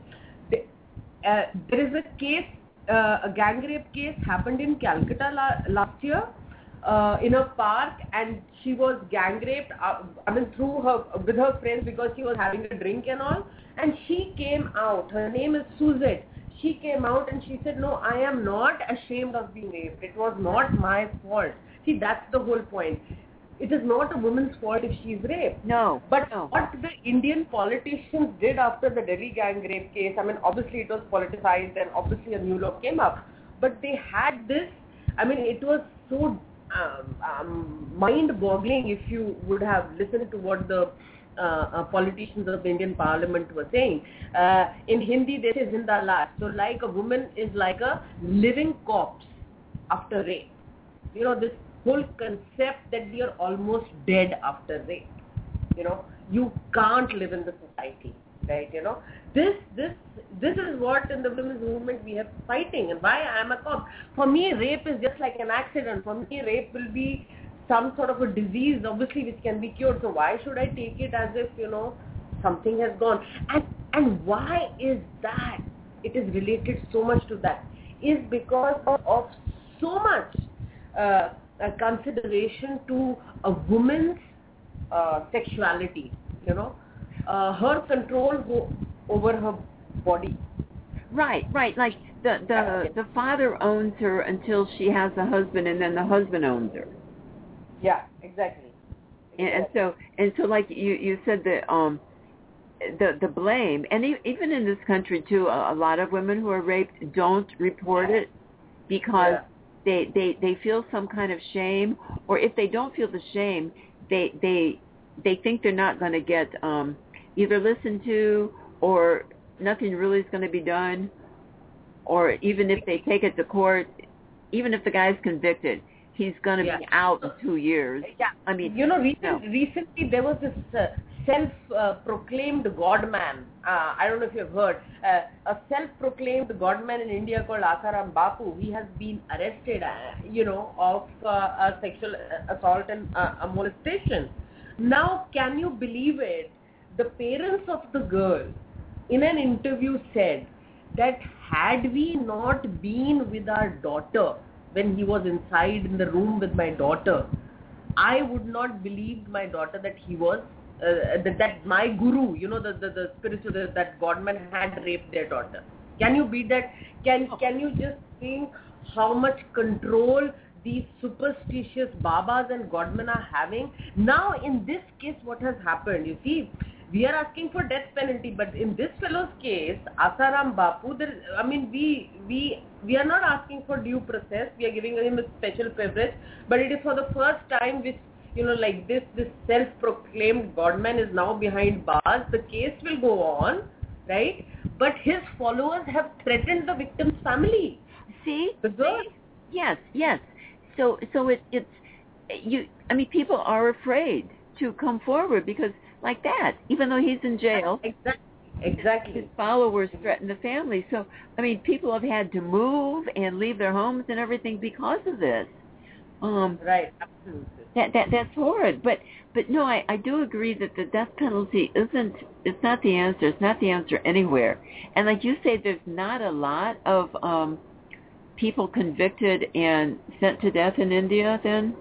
Uh, there is a case, uh, a gang rape case happened in Calcutta la- last year uh, in a park, and she was gang raped, uh, I mean through her, with her friends because she was having a drink and all, and she came out. Her name is Suzette. She came out and she said, no, I am not ashamed of being raped. It was not my fault. See, that's the whole point. It is not a woman's fault if she is raped. No. But no. what the Indian politicians did after the Delhi gang rape case, I mean, obviously it was politicized and obviously a new law came up. But they had this, I mean, it was so um, um, mind-boggling if you would have listened to what the uh, uh, politicians of the Indian parliament were saying. Uh, in Hindi, they say Zinda Lash. So like a woman is like a living corpse after rape. You know, this whole concept that we are almost dead after rape. You know, you can't live in the society, right? You know, this this this is what in the women's movement we are fighting, and why I am a cop. For me, rape is just like an accident. For me, rape will be some sort of a disease, obviously, which can be cured. So why should I take it as if, you know, something has gone? And and why is that? It is related so much to that. Is because of, of so much uh, a consideration to a woman's uh, sexuality, you know, uh, her control ho- over her body. Right, right. Like the the the father owns her until she has a husband, and then the husband owns her. Yeah, exactly. And, and so and so, like you you said that um the the blame, and even in this country too, a, a lot of women who are raped don't report it because. Yeah. They, they they feel some kind of shame, or if they don't feel the shame, they they they think they're not going to get um, either listened to, or nothing really is going to be done, or even if they take it to court, even if the guy's convicted, he's going to yeah. be out in two years. Yeah, I mean, you know, recent, no. recently there was this uh, self-proclaimed uh, godman. Uh, I don't know if you've heard. Uh, a self-proclaimed godman in India called Asaram Bapu. He has been arrested, uh, you know, of uh, a sexual assault and uh, a molestation. Now, can you believe it? The parents of the girl in an interview said that had we not been with our daughter when he was inside in the room with my daughter, I would not believe my daughter that he was Uh, that, that my guru, you know, the the, the spiritual, the, that godman had raped their daughter. Can you beat that? Can can you just think how much control these superstitious babas and godmen are having? Now, in this case, what has happened? You see, we are asking for death penalty, but in this fellow's case, Asaram Bapu, there, I mean, we we we are not asking for due process. We are giving him a special privilege, but it is for the first time which. You know, like this, this self-proclaimed godman is now behind bars. The case will go on, right? But his followers have threatened the victim's family. See? The girl. Yes, yes. So, so it, it's, you, I mean, people are afraid to come forward because like that, even though he's in jail. Exactly. Exactly. His followers threaten the family. So, I mean, people have had to move and leave their homes and everything because of this. Um, right, absolutely. That that that's horrid. But but no, I, I do agree that the death penalty isn't. It's not the answer. It's not the answer anywhere. And like you say, there's not a lot of um, people convicted and sent to death in India. Then.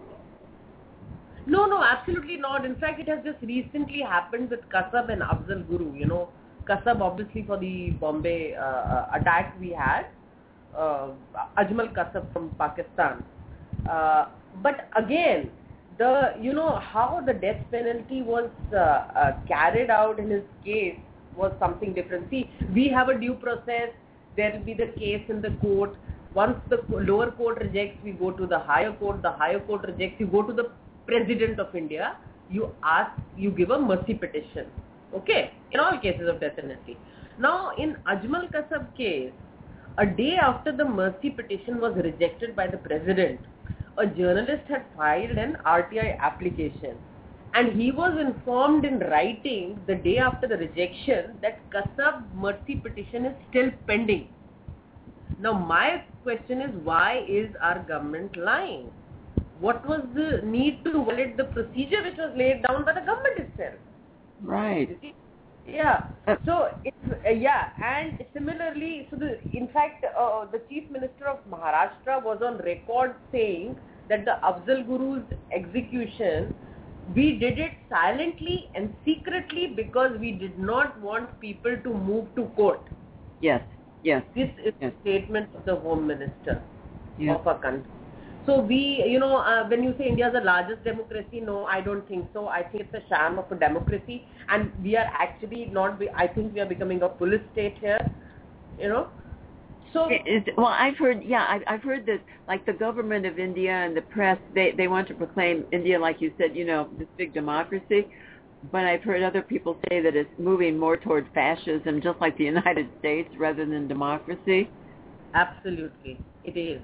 No, no, absolutely not. In fact, it has just recently happened with Kasab and Afzal Guru. You know, Kasab obviously for the Bombay uh, attack we had, uh, Ajmal Kasab from Pakistan. Uh, but again, the you know how the death penalty was uh, uh, carried out in his case was something different. See, we have a due process. There will be the case in the court. Once the lower court rejects, we go to the higher court. The higher court rejects, you go to the President of India. You ask, you give a mercy petition. Okay, in all cases of death penalty. Now, in Ajmal Kasab case, a day after the mercy petition was rejected by the President, a journalist had filed an R T I application, and he was informed in writing the day after the rejection that Kasab mercy petition is still pending. Now my question is, why is our government lying? What was the need to violate the procedure which was laid down by the government itself? Right. You see? Yeah. So it's uh, yeah, and similarly, so the in fact, uh, the Chief Minister of Maharashtra was on record saying that the Afzal Guru's execution, we did it silently and secretly because we did not want people to move to court. Yes. Yes. This is yes. the statement of the Home Minister yes. of our country. So we, you know, uh, when you say India is the largest democracy, no, I don't think so. I think it's a sham of a democracy, and we are actually not. Be, I think we are becoming a police state here. You know. So it, well, I've heard, yeah, I've, I've heard that, like the government of India and the press, they they want to proclaim India, like you said, you know, this big democracy. But I've heard other people say that it's moving more toward fascism, just like the United States, rather than democracy. Absolutely, it is.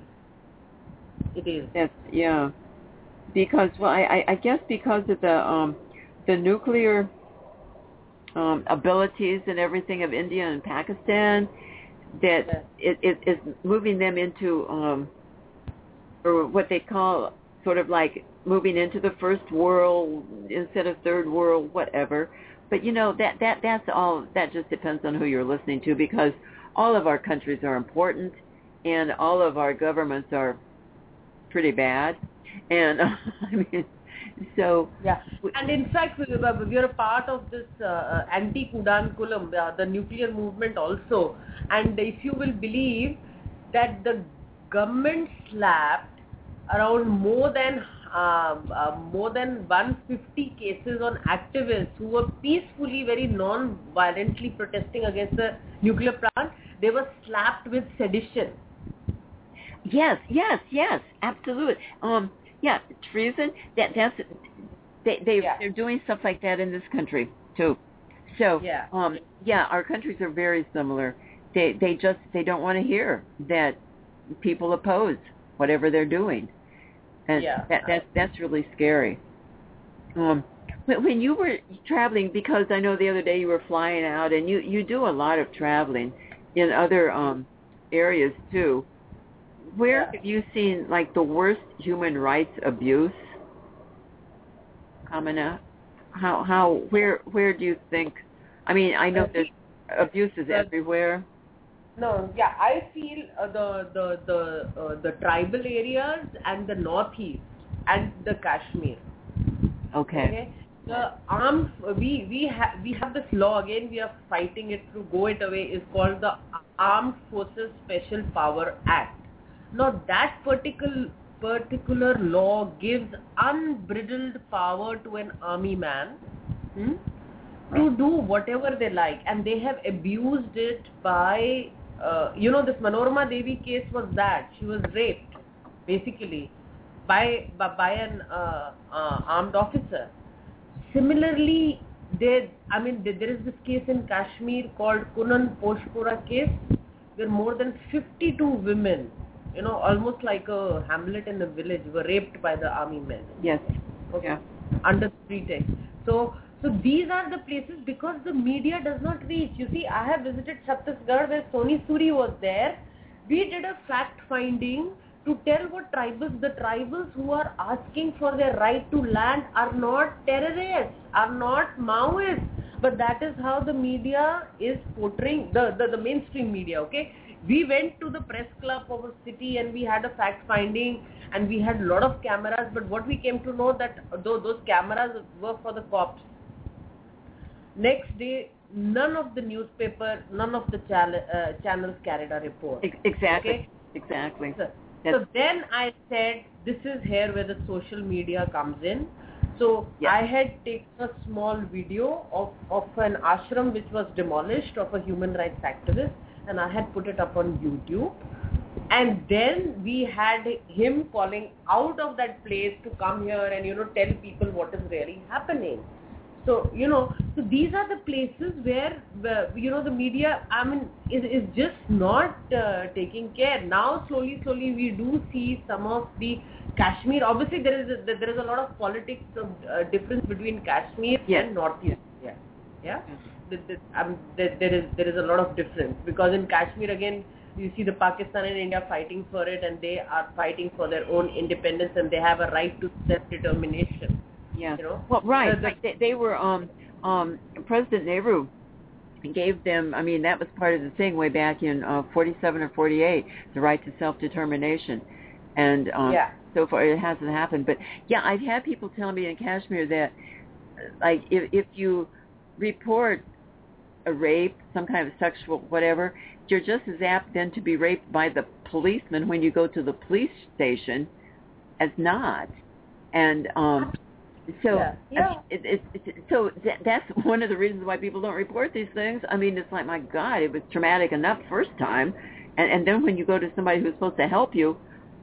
It is. That's, yeah. Because, well, I, I guess because of the um, the nuclear um, abilities and everything of India and Pakistan, that yes. it, it is moving them into, um, or what they call sort of like moving into the first world instead of third world, whatever. But, you know, that, that that's all, that just depends on who you're listening to, because all of our countries are important and all of our governments are pretty bad. And, uh, I mean, so... Yeah, and in fact, we are a part of this uh, anti-Kudankulam, uh, the nuclear movement also. And if you will believe that the government slapped around more than uh, uh, more than one hundred fifty cases on activists who were peacefully, very non-violently protesting against the nuclear plant, they were slapped with sedition. Yes, yes, yes, absolutely. Um, yeah, treason. That that's they they yeah. they're doing stuff like that in this country too. So yeah, um, yeah, our countries are very similar. They they just they don't want to hear that people oppose whatever they're doing, and yeah. that that's that's really scary. Um, when, when you were traveling, because I know the other day you were flying out, and you you do a lot of traveling in other um areas too. Where yeah. have you seen, like, the worst human rights abuse coming out? How, how, where, where do you think? I mean, I know there's abuses everywhere. No, yeah, I feel uh, the the the uh, the tribal areas and the northeast and the Kashmir. Okay. okay? The armed, we we have we have this law again. We are fighting it to go it away. Is called the Armed Forces Special Power Act. Now that particular particular law gives unbridled power to an army man hmm, to do whatever they like, and they have abused it by, uh, you know, this Manorama Devi case was that she was raped, basically, by by, by an uh, uh, armed officer. Similarly, there, I mean, there is this case in Kashmir called Kunan Poshpura case, where more than fifty-two women, you know, almost like a hamlet in a village, were raped by the army men. Yes. Okay. Yeah. Under the pretext. So So these are the places because the media does not reach. You see, I have visited Chhattisgarh where Soni Suri was there. We did a fact finding to tell what tribals, the tribals who are asking for their right to land are not terrorists, are not Maoists. But that is how the media is portraying, the, the, the mainstream media, okay? We went to the press club of a city and we had a fact finding and we had a lot of cameras, but what we came to know that though those cameras were for the cops. Next day, none of the newspaper, none of the channel, uh, channels carried a report. Exactly, okay? exactly. So, so then I said, this is here where the social media comes in. So yeah. I had taken a small video of, of an ashram which was demolished of a human rights activist, and I had put it up on YouTube. And then we had him calling out of that place to come here and, you know, tell people what is really happening. So, you know, so these are the places where, where you know, the media, I mean, is, is just not uh, taking care. Now, slowly, slowly, we do see some of the Kashmir. Obviously, there is a, there is a lot of politics of uh, difference between Kashmir yes. and Northeast. Yeah, yeah. The, the, um, there, there is there is a lot of difference because in Kashmir again you see the Pakistan and India fighting for it, and they are fighting for their own independence and they have a right to self-determination. Yeah. You know? Well, right. The, the, they, they were um um President Nehru gave them. I mean, that was part of the thing way back in uh, forty-seven or forty-eight, the right to self-determination, and um, yeah. so far it hasn't happened. But yeah, I've had people tell me in Kashmir that like if if you report a rape, some kind of sexual whatever, you're just as apt then to be raped by the policeman when you go to the police station as not. And um, so yeah. Yeah. It, it, it, so that, that's one of the reasons why people don't report these things. I mean, it's like, my God, it was traumatic enough first time. And, and then when you go to somebody who's supposed to help you,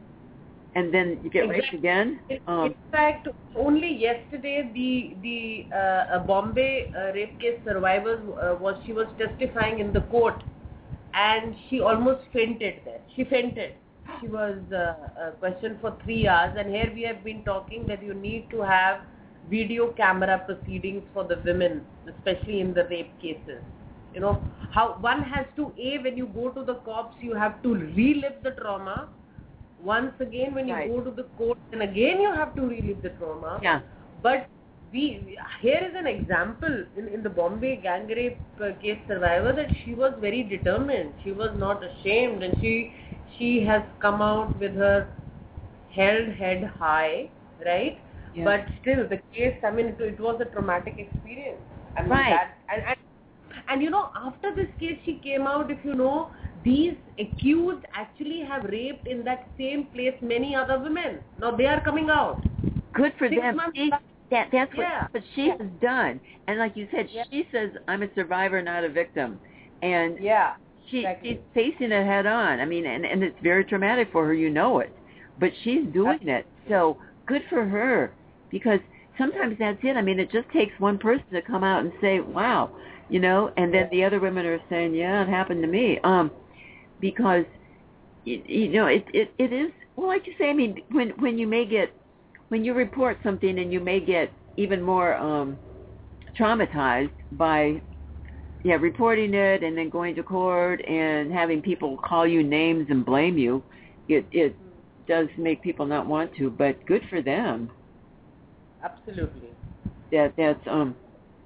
and then you get exactly. raped again. Um, in fact, only yesterday the the uh, Bombay uh, rape case survivor uh, was she was testifying in the court, and she almost fainted there. She fainted. She was uh, uh, questioned for three hours, and here we have been talking that you need to have video camera proceedings for the women, especially in the rape cases. You know how one has to a when you go to the cops, you have to relive the trauma. Once again, when you right. go to the court, and again you have to relive the trauma. Yeah. But we here is an example in, in the Bombay gang rape uh, case survivor that she was very determined. She was not ashamed, and she she has come out with her held head high, right? Yeah. But still, the case. I mean, it, it was a traumatic experience. I mean, right. That, and, and and you know, after this case, she came out. If you know. These accused actually have raped in that same place many other women. Now they are coming out. Good for Six them. months She, that, that's what, yeah. what she yeah. has done. And like you said, yeah. she says, I'm a survivor, not a victim. And yeah, she, exactly. she's facing it head on. I mean, and, and it's very traumatic for her, you know it. But she's doing Absolutely. it. So good for her. Because sometimes that's it. I mean, it just takes one person to come out and say, wow, you know, and then yeah. the other women are saying, yeah, it happened to me. Um, Because, you, you know, it, it it is, well, like you say, I mean, when, when you may get, when you report something and you may get even more um, traumatized by, yeah, reporting it and then going to court and having people call you names and blame you, it, it does make people not want to, but good for them. Absolutely. That, that's, um,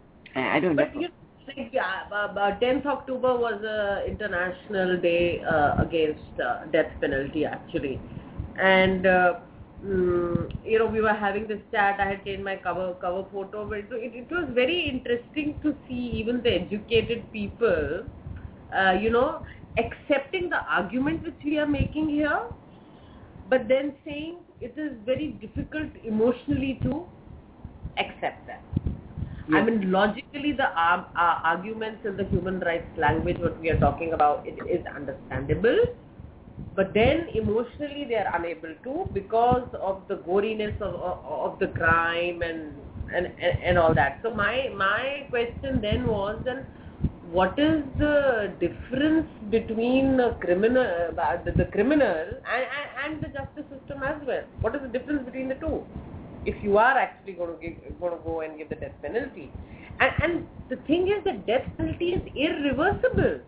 I don't but know. You- Like, yeah, uh, tenth October was a international day uh, against uh, death penalty actually, and uh, mm, you know we were having this chat. I had changed my cover cover photo, but it, it, it was very interesting to see even the educated people, uh, you know, accepting the argument which we are making here, but then saying it is very difficult emotionally to accept that. Yeah. I mean, logically, the uh, uh, arguments in the human rights language, what we are talking about, it is understandable. But then, emotionally, they are unable to because of the goriness of of, of the crime and, and and and all that. So my my question then was, then, what is the difference between a criminal, uh, the, the criminal, and, and and the justice system as well? What is the difference between the two? if you are actually going to, give, going to go and give the death penalty. And, and the thing is that death penalty is irreversible.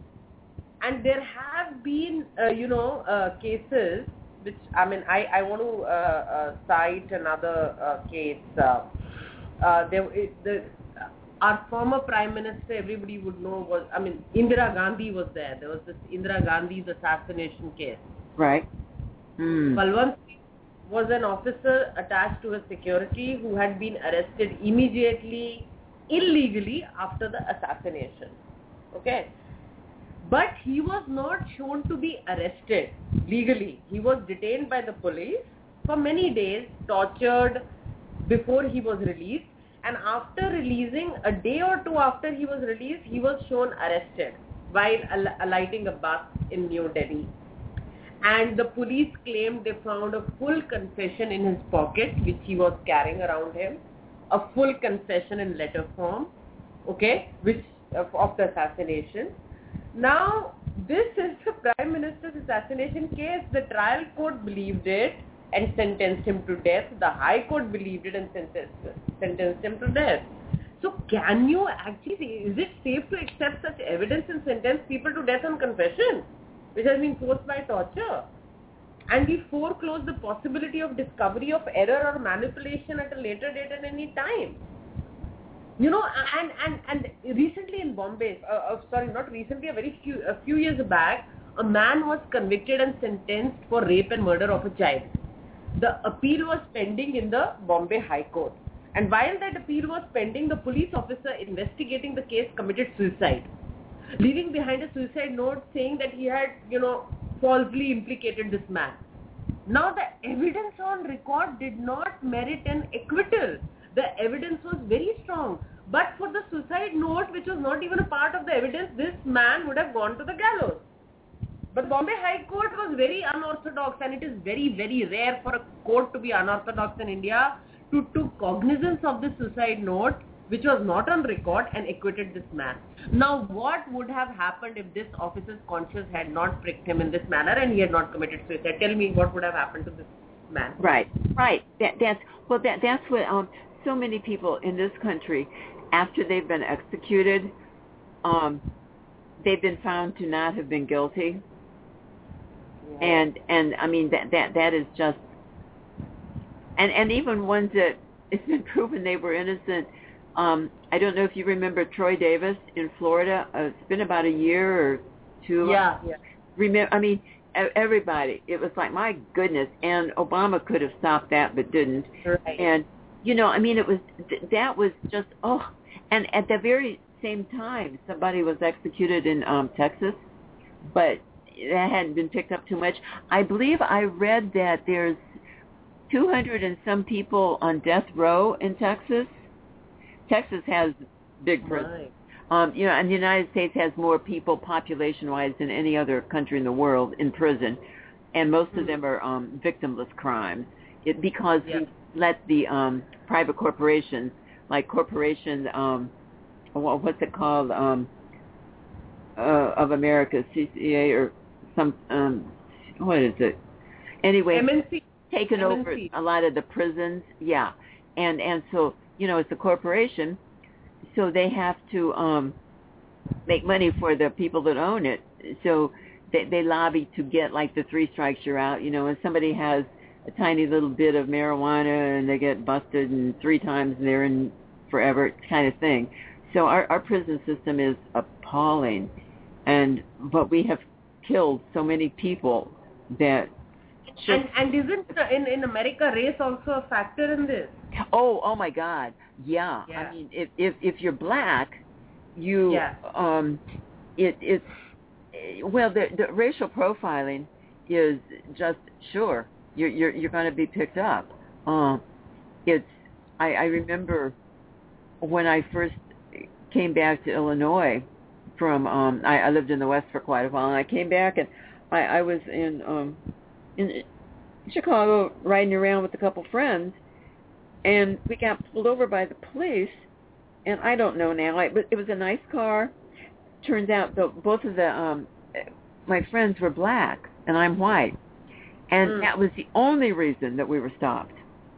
And there have been, uh, you know, uh, cases, which, I mean, I, I want to uh, uh, cite another uh, case. Uh, uh, there, it, the, uh, our former Prime Minister, everybody would know, was, I mean, Indira Gandhi was there. There was this Indira Gandhi's assassination case. Right. Mm. Balwant was an officer attached to a security who had been arrested immediately, illegally after the assassination. Okay? But he was not shown to be arrested legally. He was detained by the police for many days, tortured before he was released. And after releasing, a day or two after he was released, he was shown arrested while al- alighting a bus in New Delhi. And the police claimed they found a full confession in his pocket, which he was carrying around him, a full confession in letter form, okay, which of, of the assassination. Now, this is the Prime Minister's assassination case. The trial court believed it and sentenced him to death. The High Court believed it and sentenced, sentenced him to death. So can you actually, is it safe to accept such evidence and sentence people to death on confession, which has been forced by torture? And we foreclose the possibility of discovery of error or manipulation at a later date at any time. You know, and, and, and recently in Bombay, uh, uh, sorry, not recently, a very few, a few years back, a man was convicted and sentenced for rape and murder of a child. The appeal was pending in the Bombay High Court. And while that appeal was pending, the police officer investigating the case committed suicide, leaving behind a suicide note saying that he had, you know, falsely implicated this man. Now the evidence on record did not merit an acquittal. The evidence was very strong. But for the suicide note, which was not even a part of the evidence, this man would have gone to the gallows. But Bombay High Court was very unorthodox, and it is very, very rare for a court to be unorthodox in India, to took cognizance of the suicide note, which was not on record, and acquitted this man. Now, what would have happened if this officer's conscience had not pricked him in this manner and he had not committed suicide? Tell me what would have happened to this man. Right, right. That, that's well. That that's what um, so many people in this country, after they've been executed, um, they've been found to not have been guilty. Yeah. And and I mean that that that is just. And and even ones that it's been proven they were innocent. Um, I don't know if you remember Troy Davis in Florida. Uh, it's been about a year or two. Yeah, yeah. Remember, I mean, everybody. It was like, my goodness. And Obama could have stopped that, but didn't. Right. And you know, I mean, it was that was just oh. And at the very same time, somebody was executed in um, Texas, but that hadn't been picked up too much. I believe I read that there's two hundred and some people on death row in Texas. Texas has big prisons. Right. Um, you know, and the United States has more people population-wise than any other country in the world in prison, and most mm-hmm. of them are um, victimless crimes. It because yeah. we let the um, private corporations, like Corporation, um, what's it called, um, uh, of America, C C A or some, um, what is it? Anyway, M N C. Taken M N C. over a lot of the prisons, yeah, and and so. You know, it's a corporation, so they have to um, make money for the people that own it. So they, they lobby to get, like, the three strikes you're out. You know, when somebody has a tiny little bit of marijuana and they get busted and three times they're in forever kind of thing. So our, our prison system is appalling. And but we have killed so many people that... And, and isn't in, in America race also a factor in this? Oh, oh my God, yeah. yeah. I mean, if if if you're black, you yeah. um, it it's well, the, the racial profiling is just sure you're you're you're going to be picked up. Um, it's I, I remember when I first came back to Illinois from um, I, I lived in the West for quite a while, and I came back and I, I was in um. in Chicago riding around with a couple friends, and we got pulled over by the police, and I don't know now, I, but it was a nice car. Turns out the, both of the um, my friends were black, and I'm white, and mm. that was the only reason that we were stopped.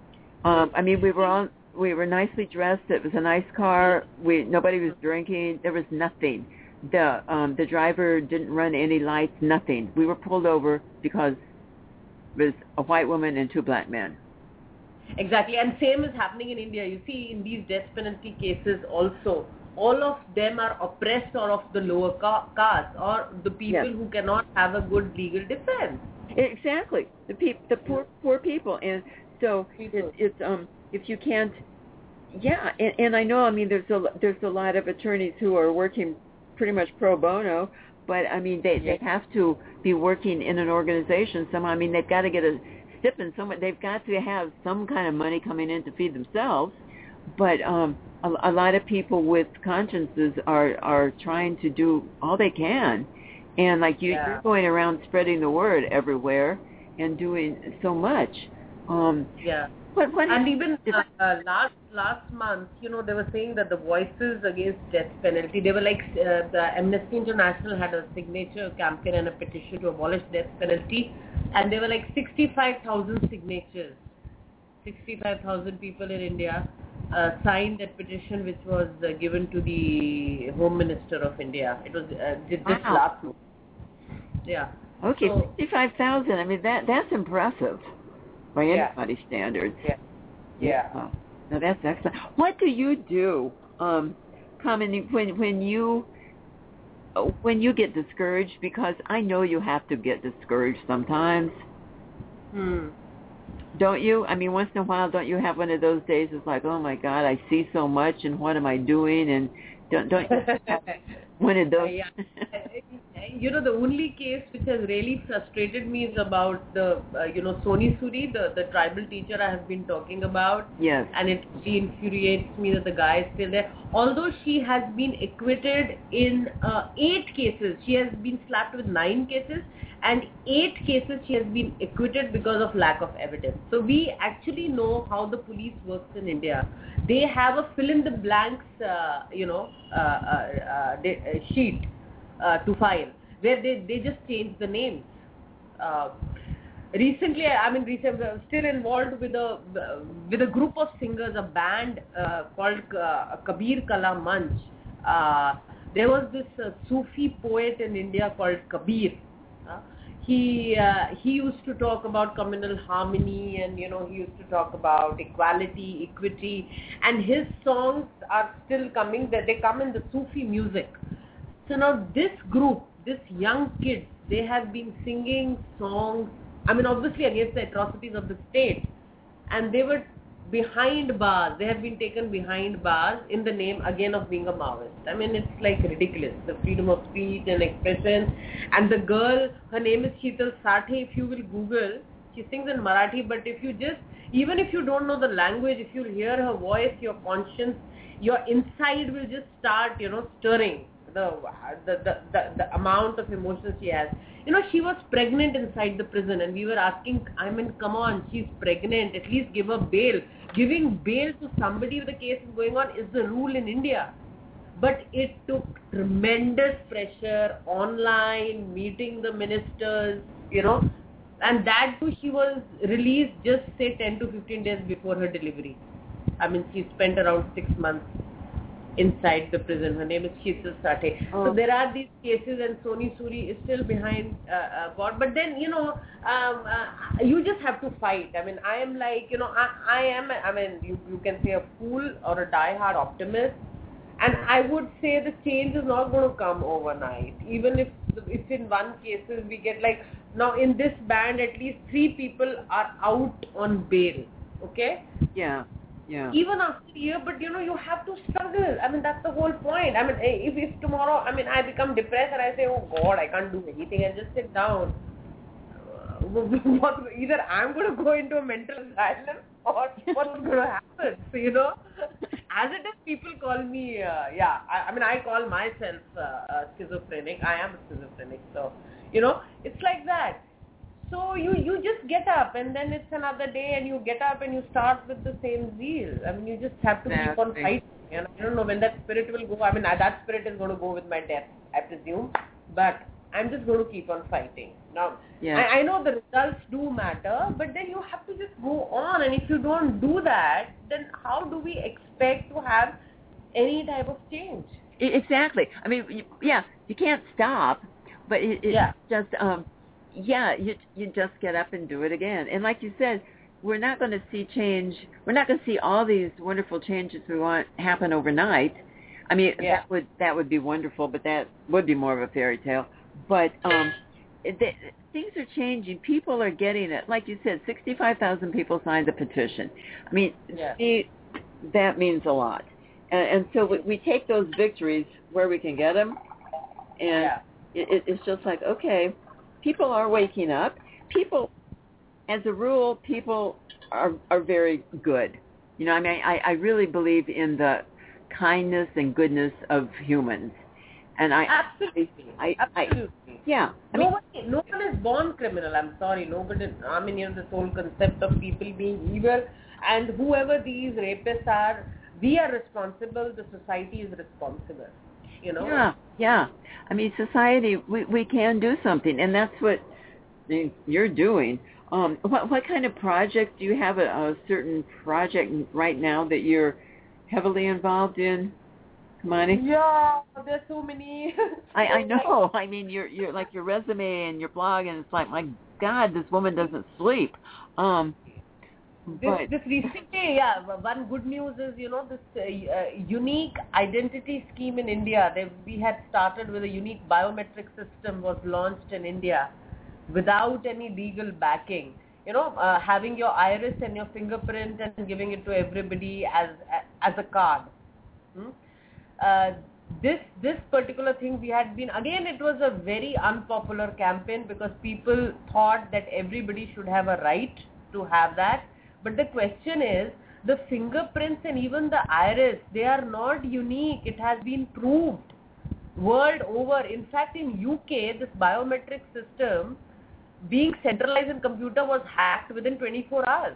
Um, I mean, we were all we were nicely dressed. It was a nice car. We nobody was drinking. There was nothing. The um, the driver didn't run any lights. Nothing. We were pulled over because it was a white woman and two black men. Exactly, and same is happening in India. You see, in these death penalty cases also, all of them are oppressed or of the lower ca- caste or the people Yes. who cannot have a good legal defense. Exactly, the peop, the poor poor people, and so it's, it's um if you can't, yeah, and, and I know I mean there's a there's a lot of attorneys who are working pretty much pro bono, but I mean they they have to be working in an organization somehow. I mean they've got to get a stipend, some they've got to have some kind of money coming in to feed themselves, but um a, a lot of people with consciences are are trying to do all they can. And like you, Yeah. you're going around spreading the word everywhere and doing so much. Um, Yeah. what, what And is- even uh, uh, last last month, you know, they were saying that the voices against death penalty, they were like, uh, the Amnesty International had a signature campaign and a petition to abolish death penalty, and there were like sixty-five thousand signatures. sixty-five thousand people in India uh, signed that petition, which was uh, given to the Home Minister of India. It was uh, just Wow. last month. Yeah. okay, So- sixty-five thousand. I mean that that's impressive by Yeah. anybody's standards. Yeah. Yeah. Oh, now that's excellent. What do you do, um, Carmen, when when you when you get discouraged? Because I know you have to get discouraged sometimes. Hmm. Don't you? I mean, once in a while, don't you have one of those days? It's like, oh my God, I see so much, and what am I doing? And don't don't you have one of those? Yeah. You know, the only case which has really frustrated me is about the, uh, you know, Soni Suri, the, the tribal teacher I have been talking about. Yes. And it really infuriates me that the guy is still there. Although she has been acquitted in uh, eight cases. She has been slapped with nine cases. And eight cases she has been acquitted because of lack of evidence. So we actually know how the police works in India. They have a fill in the blanks, uh, you know, uh, uh, uh, they, uh, sheet uh, to file where they, they just change the names. Uh, recently, I mean, recently, still involved with a with a group of singers, a band uh, called uh, Kabir Kala Manch. Uh, there was this uh, Sufi poet in India called Kabir. Uh, he uh, he used to talk about communal harmony, and you know he used to talk about equality, equity, and his songs are still coming. That they come in the Sufi music. So now this group, this young kids, they have been singing songs. I mean, obviously against the atrocities of the state, and they were behind bars. They have been taken behind bars in the name again of being a Maoist. I mean, it's like ridiculous. The freedom of speech and expression. And the girl, her name is Sheetal Sathe. If you will Google, she sings in Marathi. But if you just, even if you don't know the language, if you hear her voice, your conscience, your inside will just start, you know, stirring. The, the, the, the, the amount of emotion she has. You know, she was pregnant inside the prison, and we were asking, I mean, come on, she's pregnant, at least give her bail. Giving bail to somebody with a case is going on is the rule in India. But it took tremendous pressure online, meeting the ministers, you know, and that too she was released just say ten to fifteen days before her delivery. I mean, she spent around six months inside the prison. Her name is Sheetal Sathe. Oh. So there are these cases, and Soni Suri is still behind uh, uh, God. But then, you know, um, uh, you just have to fight. I mean, I am like, you know, I, I am, I mean, you, you can say a fool or a die-hard optimist. And I would say the change is not going to come overnight. Even if, if in one cases we get like, now in this band, at least three people are out on bail. Okay? Yeah. Yeah. Even after a year, but you know, you have to struggle. I mean, that's the whole point. I mean, if, if tomorrow, I mean, I become depressed and I say, oh God, I can't do anything, and just sit down, uh, what, either I'm going to go into a mental asylum or what's going to happen? So, you know, as it is, people call me, uh, yeah, I, I mean, I call myself uh, uh, schizophrenic. I am a schizophrenic. So, you know, it's like that. So you, you just get up, and then it's another day, and you get up and you start with the same zeal. I mean, you just have to keep on fighting. And I don't know when that spirit will go. I mean, that spirit is going to go with my death, I presume. But I'm just going to keep on fighting. Now, Yeah. I, I know the results do matter, but then you have to just go on. And if you don't do that, then how do we expect to have any type of change? E- Exactly. I mean, you, yeah, you can't stop, but it, it's Yeah. just, um, yeah, you you just get up and do it again. And like you said, we're not going to see change. We're not going to see all these wonderful changes we want happen overnight. I mean, Yeah. that would that would be wonderful, but that would be more of a fairy tale. But um, it, the, things are changing. People are getting it. Like you said, sixty-five thousand people signed the petition. I mean, Yeah. see, that means a lot. And, and so we, we take those victories where we can get them, and Yeah. it, it's just like, okay, people are waking up. People, as a rule, people are are very good. You know, I mean, I, I really believe in the kindness and goodness of humans, and I Absolutely. I, I, Absolutely. yeah, I no mean, one, no one is born criminal. I'm sorry, nobody. I mean, you know, this whole concept of people being evil, and whoever these rapists are, we are responsible. The society is responsible. You know. yeah, yeah. I mean, society, we we can do something, and that's what you're doing. Um, what what kind of project do you have? A, a certain project right now that you're heavily involved in, Kamani? Yeah, there's so many. I, I know. I mean, your your like your resume and your blog, and it's like, my God, this woman doesn't sleep. Um, This, but this recently, yeah, one good news is, you know, this uh, uh, unique identity scheme in India. They, we had started with a unique biometric system was launched in India without any legal backing. You know, uh, having your iris and your fingerprint and giving it to everybody as as a card. Hmm? Uh, this this particular thing we had been, again, it was a very unpopular campaign because people thought that everybody should have a right to have that. But the question is, the fingerprints and even the iris, they are not unique. It has been proved world over. In fact, in U K, this biometric system being centralized in computer was hacked within twenty-four hours.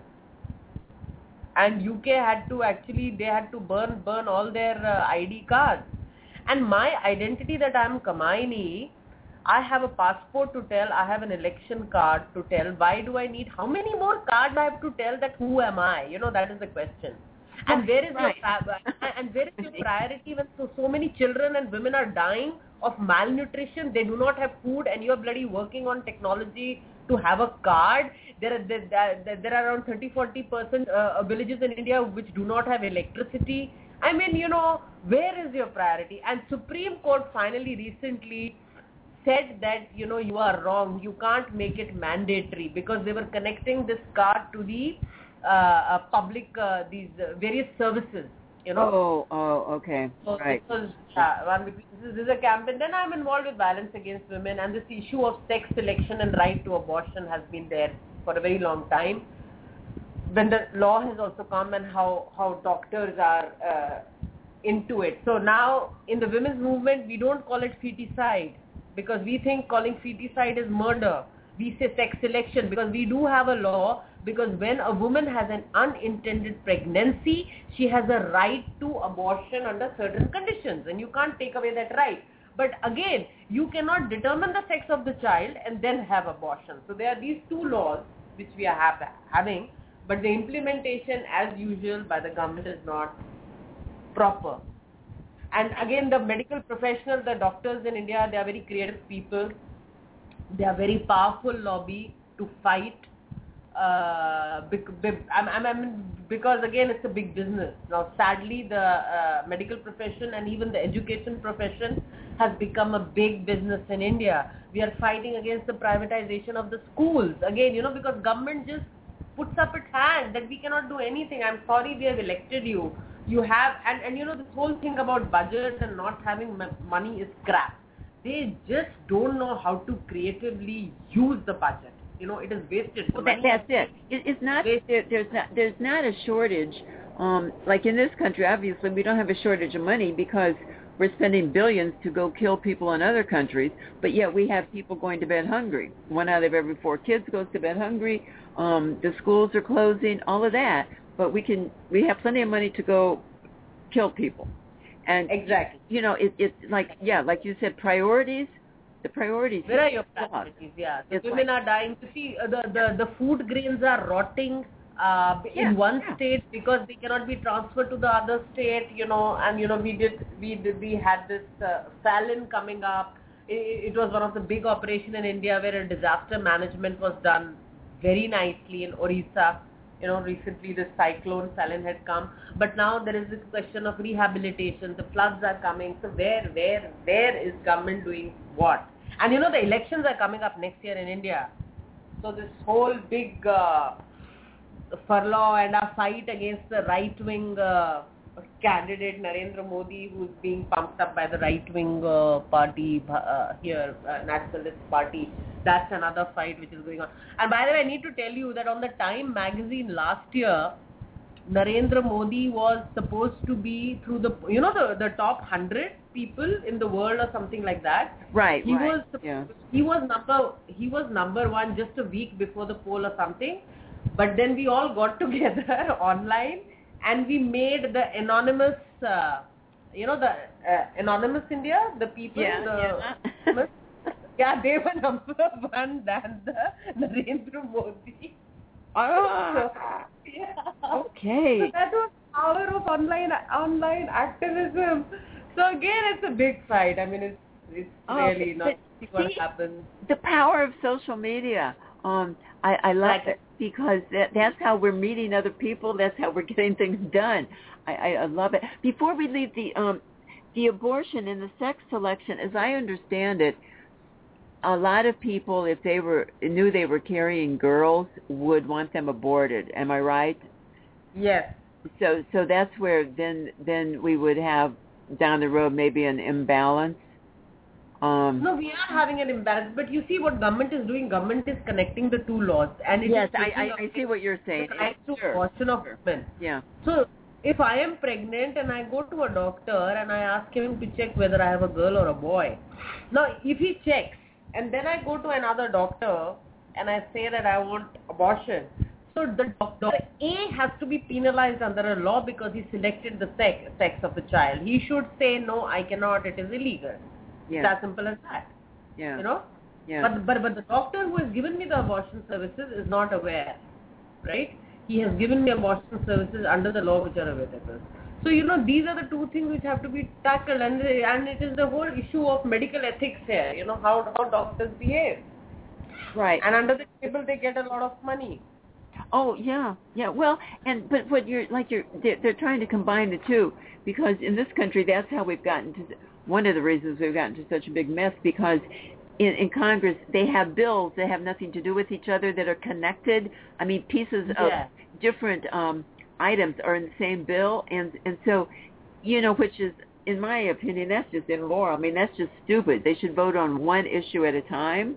And U K had to actually, they had to burn burn all their uh, I D cards. And my identity that I am Kamaini, I have a passport to tell, I have an election card to tell. Why do I need, how many more cards I have to tell that who am I? You know, that is the question. And where is Right. your and where is your priority when so, so many children and women are dying of malnutrition? They do not have food, and you are bloody working on technology to have a card. There are there, there, there are around thirty to forty percent uh, villages in India which do not have electricity. I mean, you know, where is your priority? And Supreme Court finally recently said that, you know, you are wrong. You can't make it mandatory because they were connecting this card to the uh, uh, public, uh, these uh, various services, you know. oh oh okay, So right. this was, uh, one, this, is, this is a campaign. Then I'm involved with violence against women, and this issue of sex selection and right to abortion has been there for a very long time. When the law has also come, and how, how doctors are uh, into it. So now in the women's movement, we don't call it feticide because we think calling feticide is murder. We say sex selection because we do have a law, because when a woman has an unintended pregnancy, she has a right to abortion under certain conditions, and you can't take away that right. But again, you cannot determine the sex of the child and then have abortion. So there are these two laws which we are have, having, but the implementation, as usual, by the government is not proper. And again, the medical professionals, the doctors in India, they are very creative people. They are very powerful lobby to fight. Uh, big, big, I, I mean, because again, it's a big business. Now, sadly, the uh, medical profession and even the education profession has become a big business in India. We are fighting against the privatization of the schools. Again, you know, because government just puts up its hand that we cannot do anything. I'm sorry, we have elected you. You have, and, and you know, this whole thing about budget and not having m- money is crap. They just don't know how to creatively use the budget. You know, it is wasted. Well, that, that's it. it. It's not there, there's not there's not a shortage. Um, like in this country, obviously, we don't have a shortage of money because we're spending billions to go kill people in other countries. But yet we have people going to bed hungry. One out of every four kids goes to bed hungry. Um, the schools are closing. All of that. But we can we have plenty of money to go kill people. And exactly, you know, it, it's like yeah, like you said, priorities The priorities. Where are your priorities? Yeah. The It's women like, are dying. You see, uh, the, the, the food grains are rotting uh, Yeah, in one yeah. state because they cannot be transferred to the other state, you know, and, you know, we did, we did, we had this uh, famine coming up. It, it was one of the big operations in India where a disaster management was done very nicely in Orissa. You know, recently the cyclone Salin had come, but now there is this question of rehabilitation. The floods are coming. So where, where, where is government doing what? And you know, the elections are coming up next year in India. So this whole big uh, furlough and a fight against the right-wing uh, candidate Narendra Modi, who's being pumped up by the right-wing uh, party uh, here, uh, Nationalist Party. That's another fight which is going on. And by the way, I need to tell you that on the Time magazine last year, Narendra Modi was supposed to be through the, you know, the, the top one hundred people in the world or something like that. Right, He right. was yeah. he was number he was number one just a week before the poll or something. But then we all got together online and we made the anonymous, uh, you know, the uh, anonymous India, the people, Yeah, the yeah. yeah, they were number one than the Narendra Modi. Ah, Yeah. okay. So that was power of online online activism. So again, it's a big fight. I mean, it's it's Oh, really not but what see, happens. The power of social media. Um, I, I love Like it because that, that's how we're meeting other people. That's how we're getting things done. I, I, I love it. Before we leave the um, the abortion and the sex selection, as I understand it, a lot of people, if they were knew they were carrying girls, would want them aborted. Am I right? Yes. So so that's where then then we would have down the road maybe an imbalance. Um, No, we are having an imbalance. But you see what government is doing. Government is connecting the two laws, and it yes, is I, taking I, away I see what you're saying. the right to Sure. abortion of Sure. women. Yeah. So if I am pregnant and I go to a doctor and I ask him to check whether I have a girl or a boy, now if he checks and then I go to another doctor and I say that I want abortion, so the doctor A has to be penalized under a law because he selected the sex, sex of the child. He should say, no, I cannot, it is illegal. Yeah. It's as simple as that. Yeah. You know? Yeah. But, but, but the doctor who has given me the abortion services is not aware, right? He has given me abortion services under the law which are available. So, you know, these are the two things which have to be tackled, and, and it is the whole issue of medical ethics here, you know, how, how doctors behave. Right. And under the table they get a lot of money. Oh yeah, yeah. Well, and but what you're like you're they're, they're trying to combine the two because in this country that's how we've gotten to one of the reasons we've gotten to such a big mess because in, in Congress they have bills that have nothing to do with each other that are connected. I mean, pieces of Yeah. different um, items are in the same bill, and and so you know, which is in my opinion that's just immoral. I mean, that's just stupid. They should vote on one issue at a time.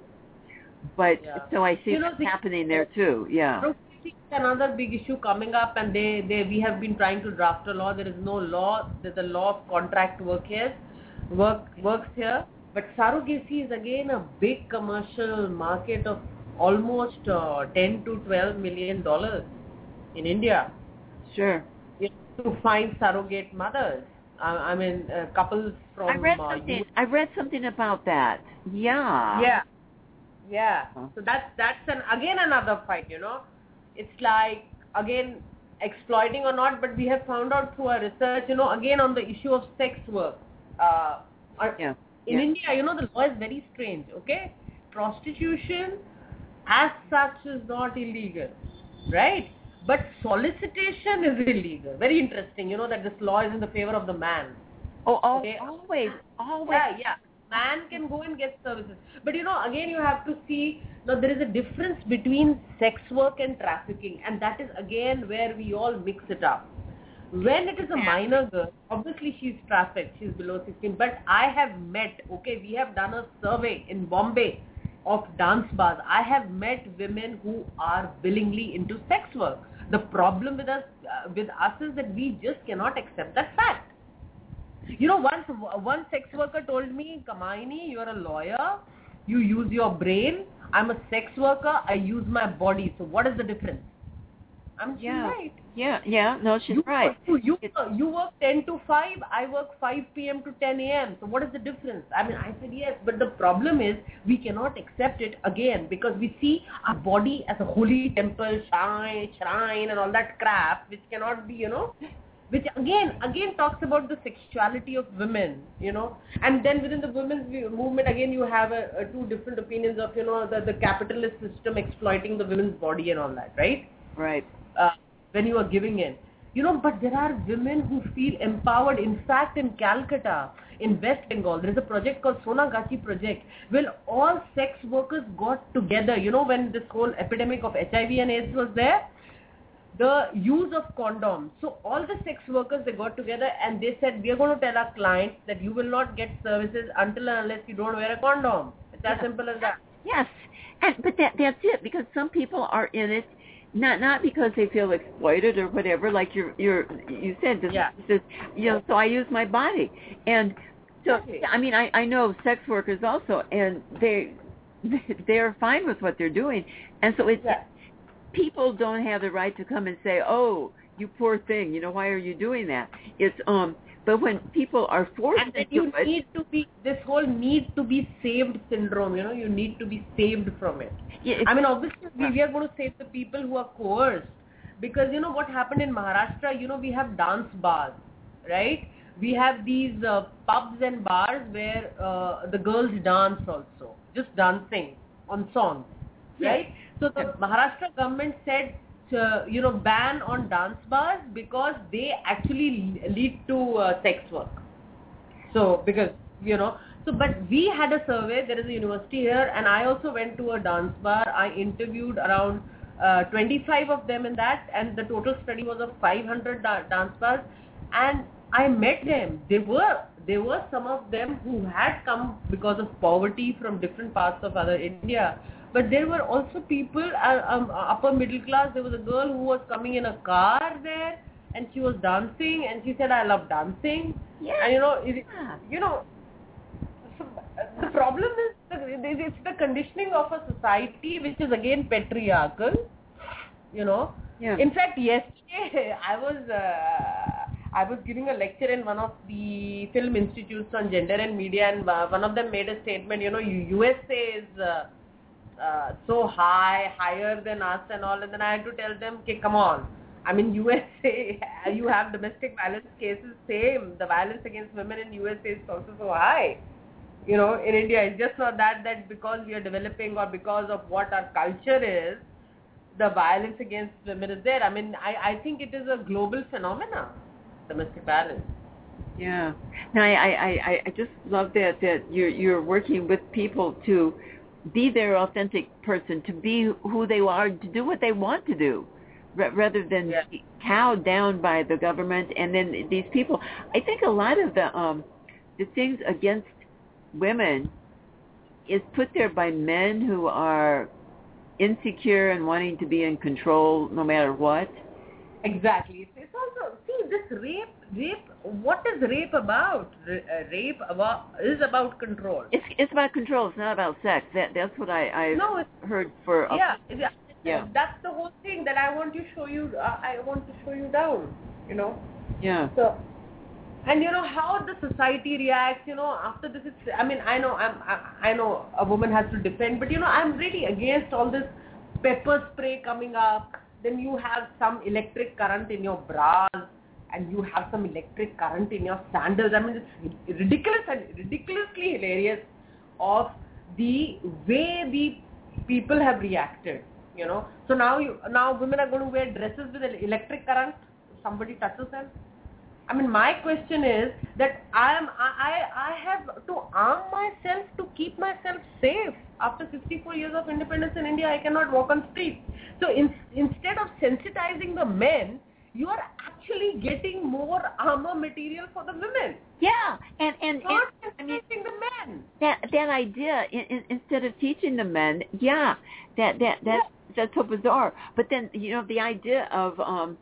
But Yeah. so I see You know, what's the- happening there too. Yeah. Another big issue coming up, and they, they we have been trying to draft a law. There is no law. There's a law of contract work here, work works here. But surrogacy is again a big commercial market of almost uh, ten to twelve million dollars in India. Sure. You know, to find surrogate mothers. I, I mean, uh, couples from. I read uh, something. U- I read something about that. Yeah. Yeah. Yeah. Huh. So that's that's an again another fight, you know. It's like again exploiting or not, but we have found out through our research, you know, again on the issue of sex work. Uh, our- Yeah. in yeah. India, you know, the law is very strange. Okay, prostitution as such is not illegal, right? But solicitation is illegal. Very interesting, you know, that this law is in the favor of the man. Oh, al- Okay. always, always. Yeah, yeah. Man can go and get services. But you know, again you have to see, now there is a difference between sex work and trafficking, and that is again where we all mix it up. When it is a minor girl, obviously she's trafficked, she's below sixteen, but I have met, okay, we have done a survey in Bombay of dance bars. I have met women who are willingly into sex work. The problem with us, uh, with us is that we just cannot accept that fact. You know, once one sex worker told me, Kamaini, you're a lawyer, you use your brain. I'm a sex worker, I use my body. So what is the difference? I'm Yeah. right. Yeah, yeah, no, she's You, right. You, you, It- you work ten to five, I work five p.m. to ten a.m. So what is the difference? I mean, I said yes, but the problem is we cannot accept it again because we see our body as a holy temple, shrine, shrine and all that crap, which cannot be, you know, which again, again talks about the sexuality of women, you know. And then within the women's movement, again, you have a, a two different opinions of, you know, the, the capitalist system exploiting the women's body and all that, right? Right. Uh, when you are giving in. You know, but there are women who feel empowered. In fact, in Calcutta, in West Bengal, there is a project called Sonagachi Project, where all sex workers got together. You know, when this whole epidemic of H I V and AIDS was there, the use of condoms. So all the sex workers, they got together and they said, we are going to tell our clients that you will not get services until and unless you don't wear a condom. It's as simple as that. Yes, and but that that's it, because some people are in it not not because they feel exploited or whatever, like you're you're you said this, Yeah. this you know, so I use my body. And so Okay. I mean I, I know sex workers also, and they they're fine with what they're doing. And so it's Yeah. people don't have the right to come and say, "Oh, you poor thing, you know, why are you doing that?" It's um but when people are forced And then to you do it, need to be, this whole need to be saved syndrome, you know, you need to be saved from it. yeah, it's- I mean, obviously, we, we are going to save the people who are coerced. Because, you know, what happened in Maharashtra, you know, we have dance bars, right? We have these uh, pubs and bars where uh, the girls dance also, just dancing on songs, Yeah. right? So the Maharashtra government said, uh, you know, ban on dance bars because they actually lead to uh, sex work. So, because, you know, so, but we had a survey, there is a university here, and I also went to a dance bar. I interviewed around uh, twenty-five of them in that, and the total study was of five hundred da- dance bars, and I met them. They were, there were some of them who had come because of poverty from different parts of other India, but there were also people, uh, um, upper middle class. There was a girl who was coming in a car there, and she was dancing, and she said, I love dancing. Yeah. And you know, it, Yeah. you know, so the problem is the, it's the conditioning of a society which is again patriarchal, you know. Yeah. In fact, yesterday I was uh, I was giving a lecture in one of the film institutes on gender and media, and uh, one of them made a statement, you know, U S A is uh, uh, so high, higher than us and all, and then I had to tell them, okay, come on. I mean, U S A, you have domestic violence cases, same. The violence against women in U S A is also so high. You know, in India, it's just not that, that because we are developing or because of what our culture is, the violence against women is there. I mean, I, I think it is a global phenomena, domestic violence. Yeah. No, I, I, I, I just love that, that you're, you're working with people to be their authentic person, to be who they are, to do what they want to do, r- rather than Yeah. be cowed down by the government. And then these people, I think a lot of the, um, the things against women is put there by men who are insecure and wanting to be in control no matter what. Exactly. It's, it's also, see, this rape, rape, what is rape about? R- uh, rape about, is about control. It's it's about control. It's not about sex. That that's what I I No, it's, heard for. A, yeah, yeah, Yeah. that's the whole thing that I want to show you, uh, I want to show you down, you know. yeah. So, and you know how the society reacts, you know, after this, it's, I mean, I know, I'm, I, I know a woman has to defend, but you know, I'm really against all this pepper spray coming up. Then you have some electric current in your bras, and you have some electric current in your sandals. I mean, it's ridiculous and ridiculously hilarious of the way the people have reacted, you know. So now you, now women are going to wear dresses with an electric current if somebody touches them. I mean, my question is that I am I, I have to arm myself to keep myself safe. After sixty-four years of independence in India, I cannot walk on streets. So in, instead of sensitizing the men, you are actually getting more armor material for the women. Yeah, and and, and Not I mean sensitizing the men. that that idea in, in, instead of teaching the men, yeah, that that that that's so bizarre. But then you know the idea of um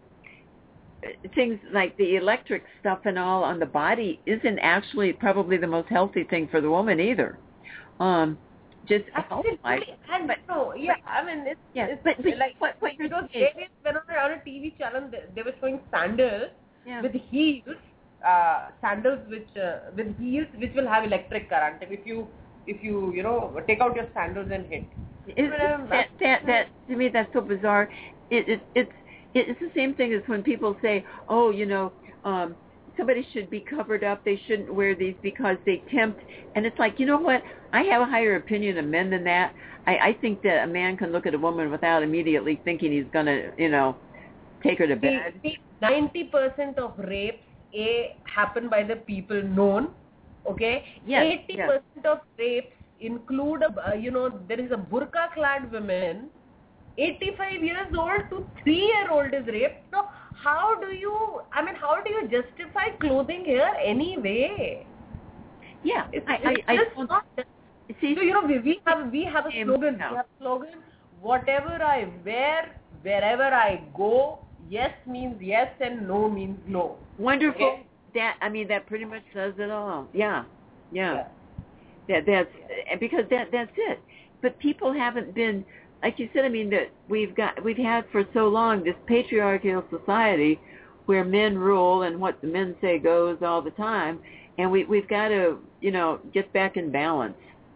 things like the electric stuff and all on the body isn't actually probably the most healthy thing for the woman either. Um, just Absolutely. health-wise. And but, no, yeah, I mean, it's, yeah, it's but, but like, what, what you're because saying, there is, when on a, on a T V channel, they, they were showing sandals yeah. with heels, uh, sandals which, uh, with heels which will have electric current. And if you, if you, you know, take out your sandals and hit. It, that, that, that, to me, that's so bizarre. It, it, it's, it's the same thing as when people say, oh, you know, um, somebody should be covered up. They shouldn't wear these because they tempt. And it's like, you know what? I have a higher opinion of men than that. I, I think that a man can look at a woman without immediately thinking he's going to, you know, take her to bed. See, ninety percent of rapes, A, happen by the people known, okay? Yes, eighty percent yes. of rapes include, a, uh, you know, there is a burqa-clad woman, eighty-five years old to three-year-old is raped. So how do you, I mean, how do you justify clothing here anyway? Yeah, it's, I, it's I, just I not. See, so, you know, we, we have we have a slogan. We have a slogan. Whatever I wear, wherever I go, yes means yes and no means no. Wonderful. Okay? That I mean, that pretty much says it all. Yeah, yeah. yeah. That that's because that that's it. But people haven't been, like you said. I mean, that we've got we've had for so long this patriarchal society where men rule and what the men say goes all the time, and we we've got to you know get back in balance.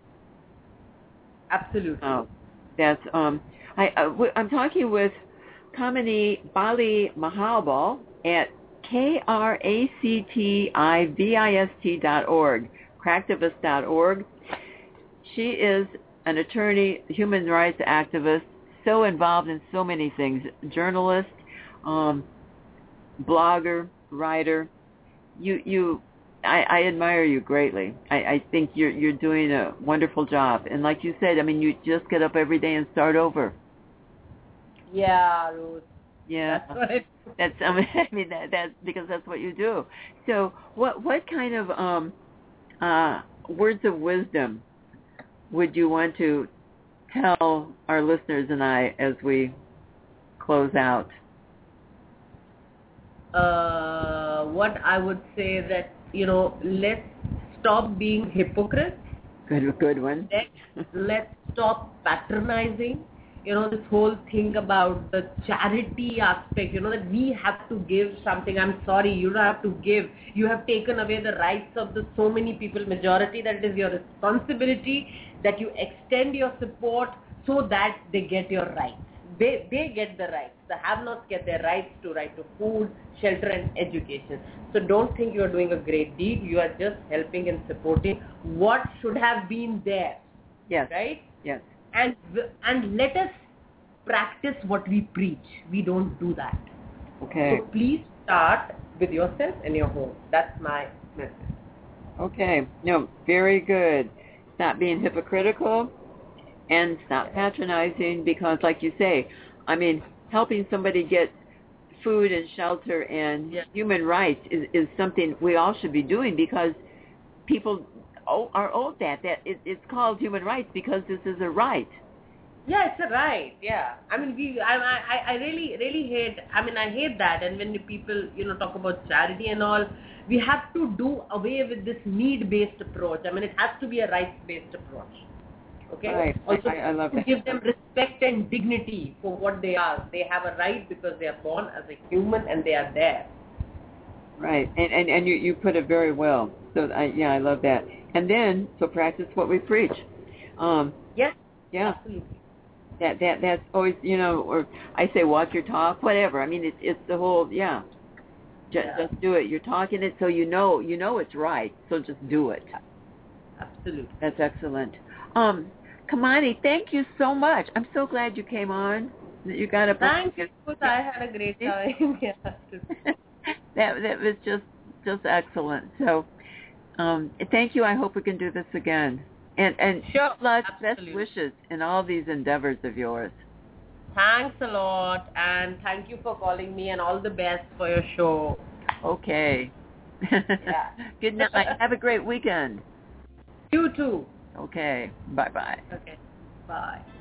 Absolutely. Oh, that's um. I uh, w- I'm talking with Kamini Bali Mahabal at K R A C T I V I S T dot org, cractivist dot org. She is an attorney, human rights activist, so involved in so many things, journalist, um, blogger, writer. You you. I, I admire you greatly. I, I think you're you're doing a wonderful job. And like you said, I mean, you just get up every day and start over. Yeah, Ruth. Yeah, that's what it that's. I mean, I mean that that's because that's what you do. So, what what kind of um, uh, words of wisdom would you want to tell our listeners and I as we close out? Uh, what I would say that, you know, let's stop being hypocrites. Good, good one. Let's, let's stop patronizing. You know, this whole thing about the charity aspect, you know, that we have to give something. I'm sorry, you don't have to give. You have taken away the rights of the so many people, majority, that it is your responsibility that you extend your support so that they get your rights. They they get the rights. The have-nots get their rights to right to food, shelter and education. So don't think you are doing a great deed. You are just helping and supporting what should have been there. Yes. Right? Yes. And and let us practice what we preach. We don't do that. Okay. So please start with yourself and your home. That's my message. Okay. No, very good. Stop being hypocritical and stop patronizing because, like you say, I mean, helping somebody get food and shelter and yes. human rights is, is something we all should be doing because people are owed that. That it, it's called human rights because this is a right. Yeah, it's a right. Yeah, I mean, we, I, I, I really, really hate. I mean, I hate that. And when the people, you know, talk about charity and all, we have to do away with this need-based approach. I mean, it has to be a rights-based approach. Okay. Right. Also, I, I love to that. give them respect and dignity for what they are. They have a right because they are born as a human and they are there. Right, and and, and you, you put it very well. So I, yeah, I love that. And then so practice what we preach. Um, yes. Yeah. Absolutely. That that that's always, you know, or I say walk your talk, whatever. I mean, it's it's the whole yeah. Just Yeah. just do it. You're talking it so you know you know it's right. So just do it. Absolutely. That's excellent. Um, Kamini, thank you so much. I'm so glad you came on. That you got a. Thank you. I had a great time. Yeah. that that was just just excellent. So, um, thank you. I hope we can do this again. And and sure, lots best absolutely. wishes in all these endeavors of yours. Thanks a lot, and thank you for calling me, and all the best for your show. Okay. Yeah. Good night. Have a great weekend. You too. Okay. Bye bye. Okay. Bye.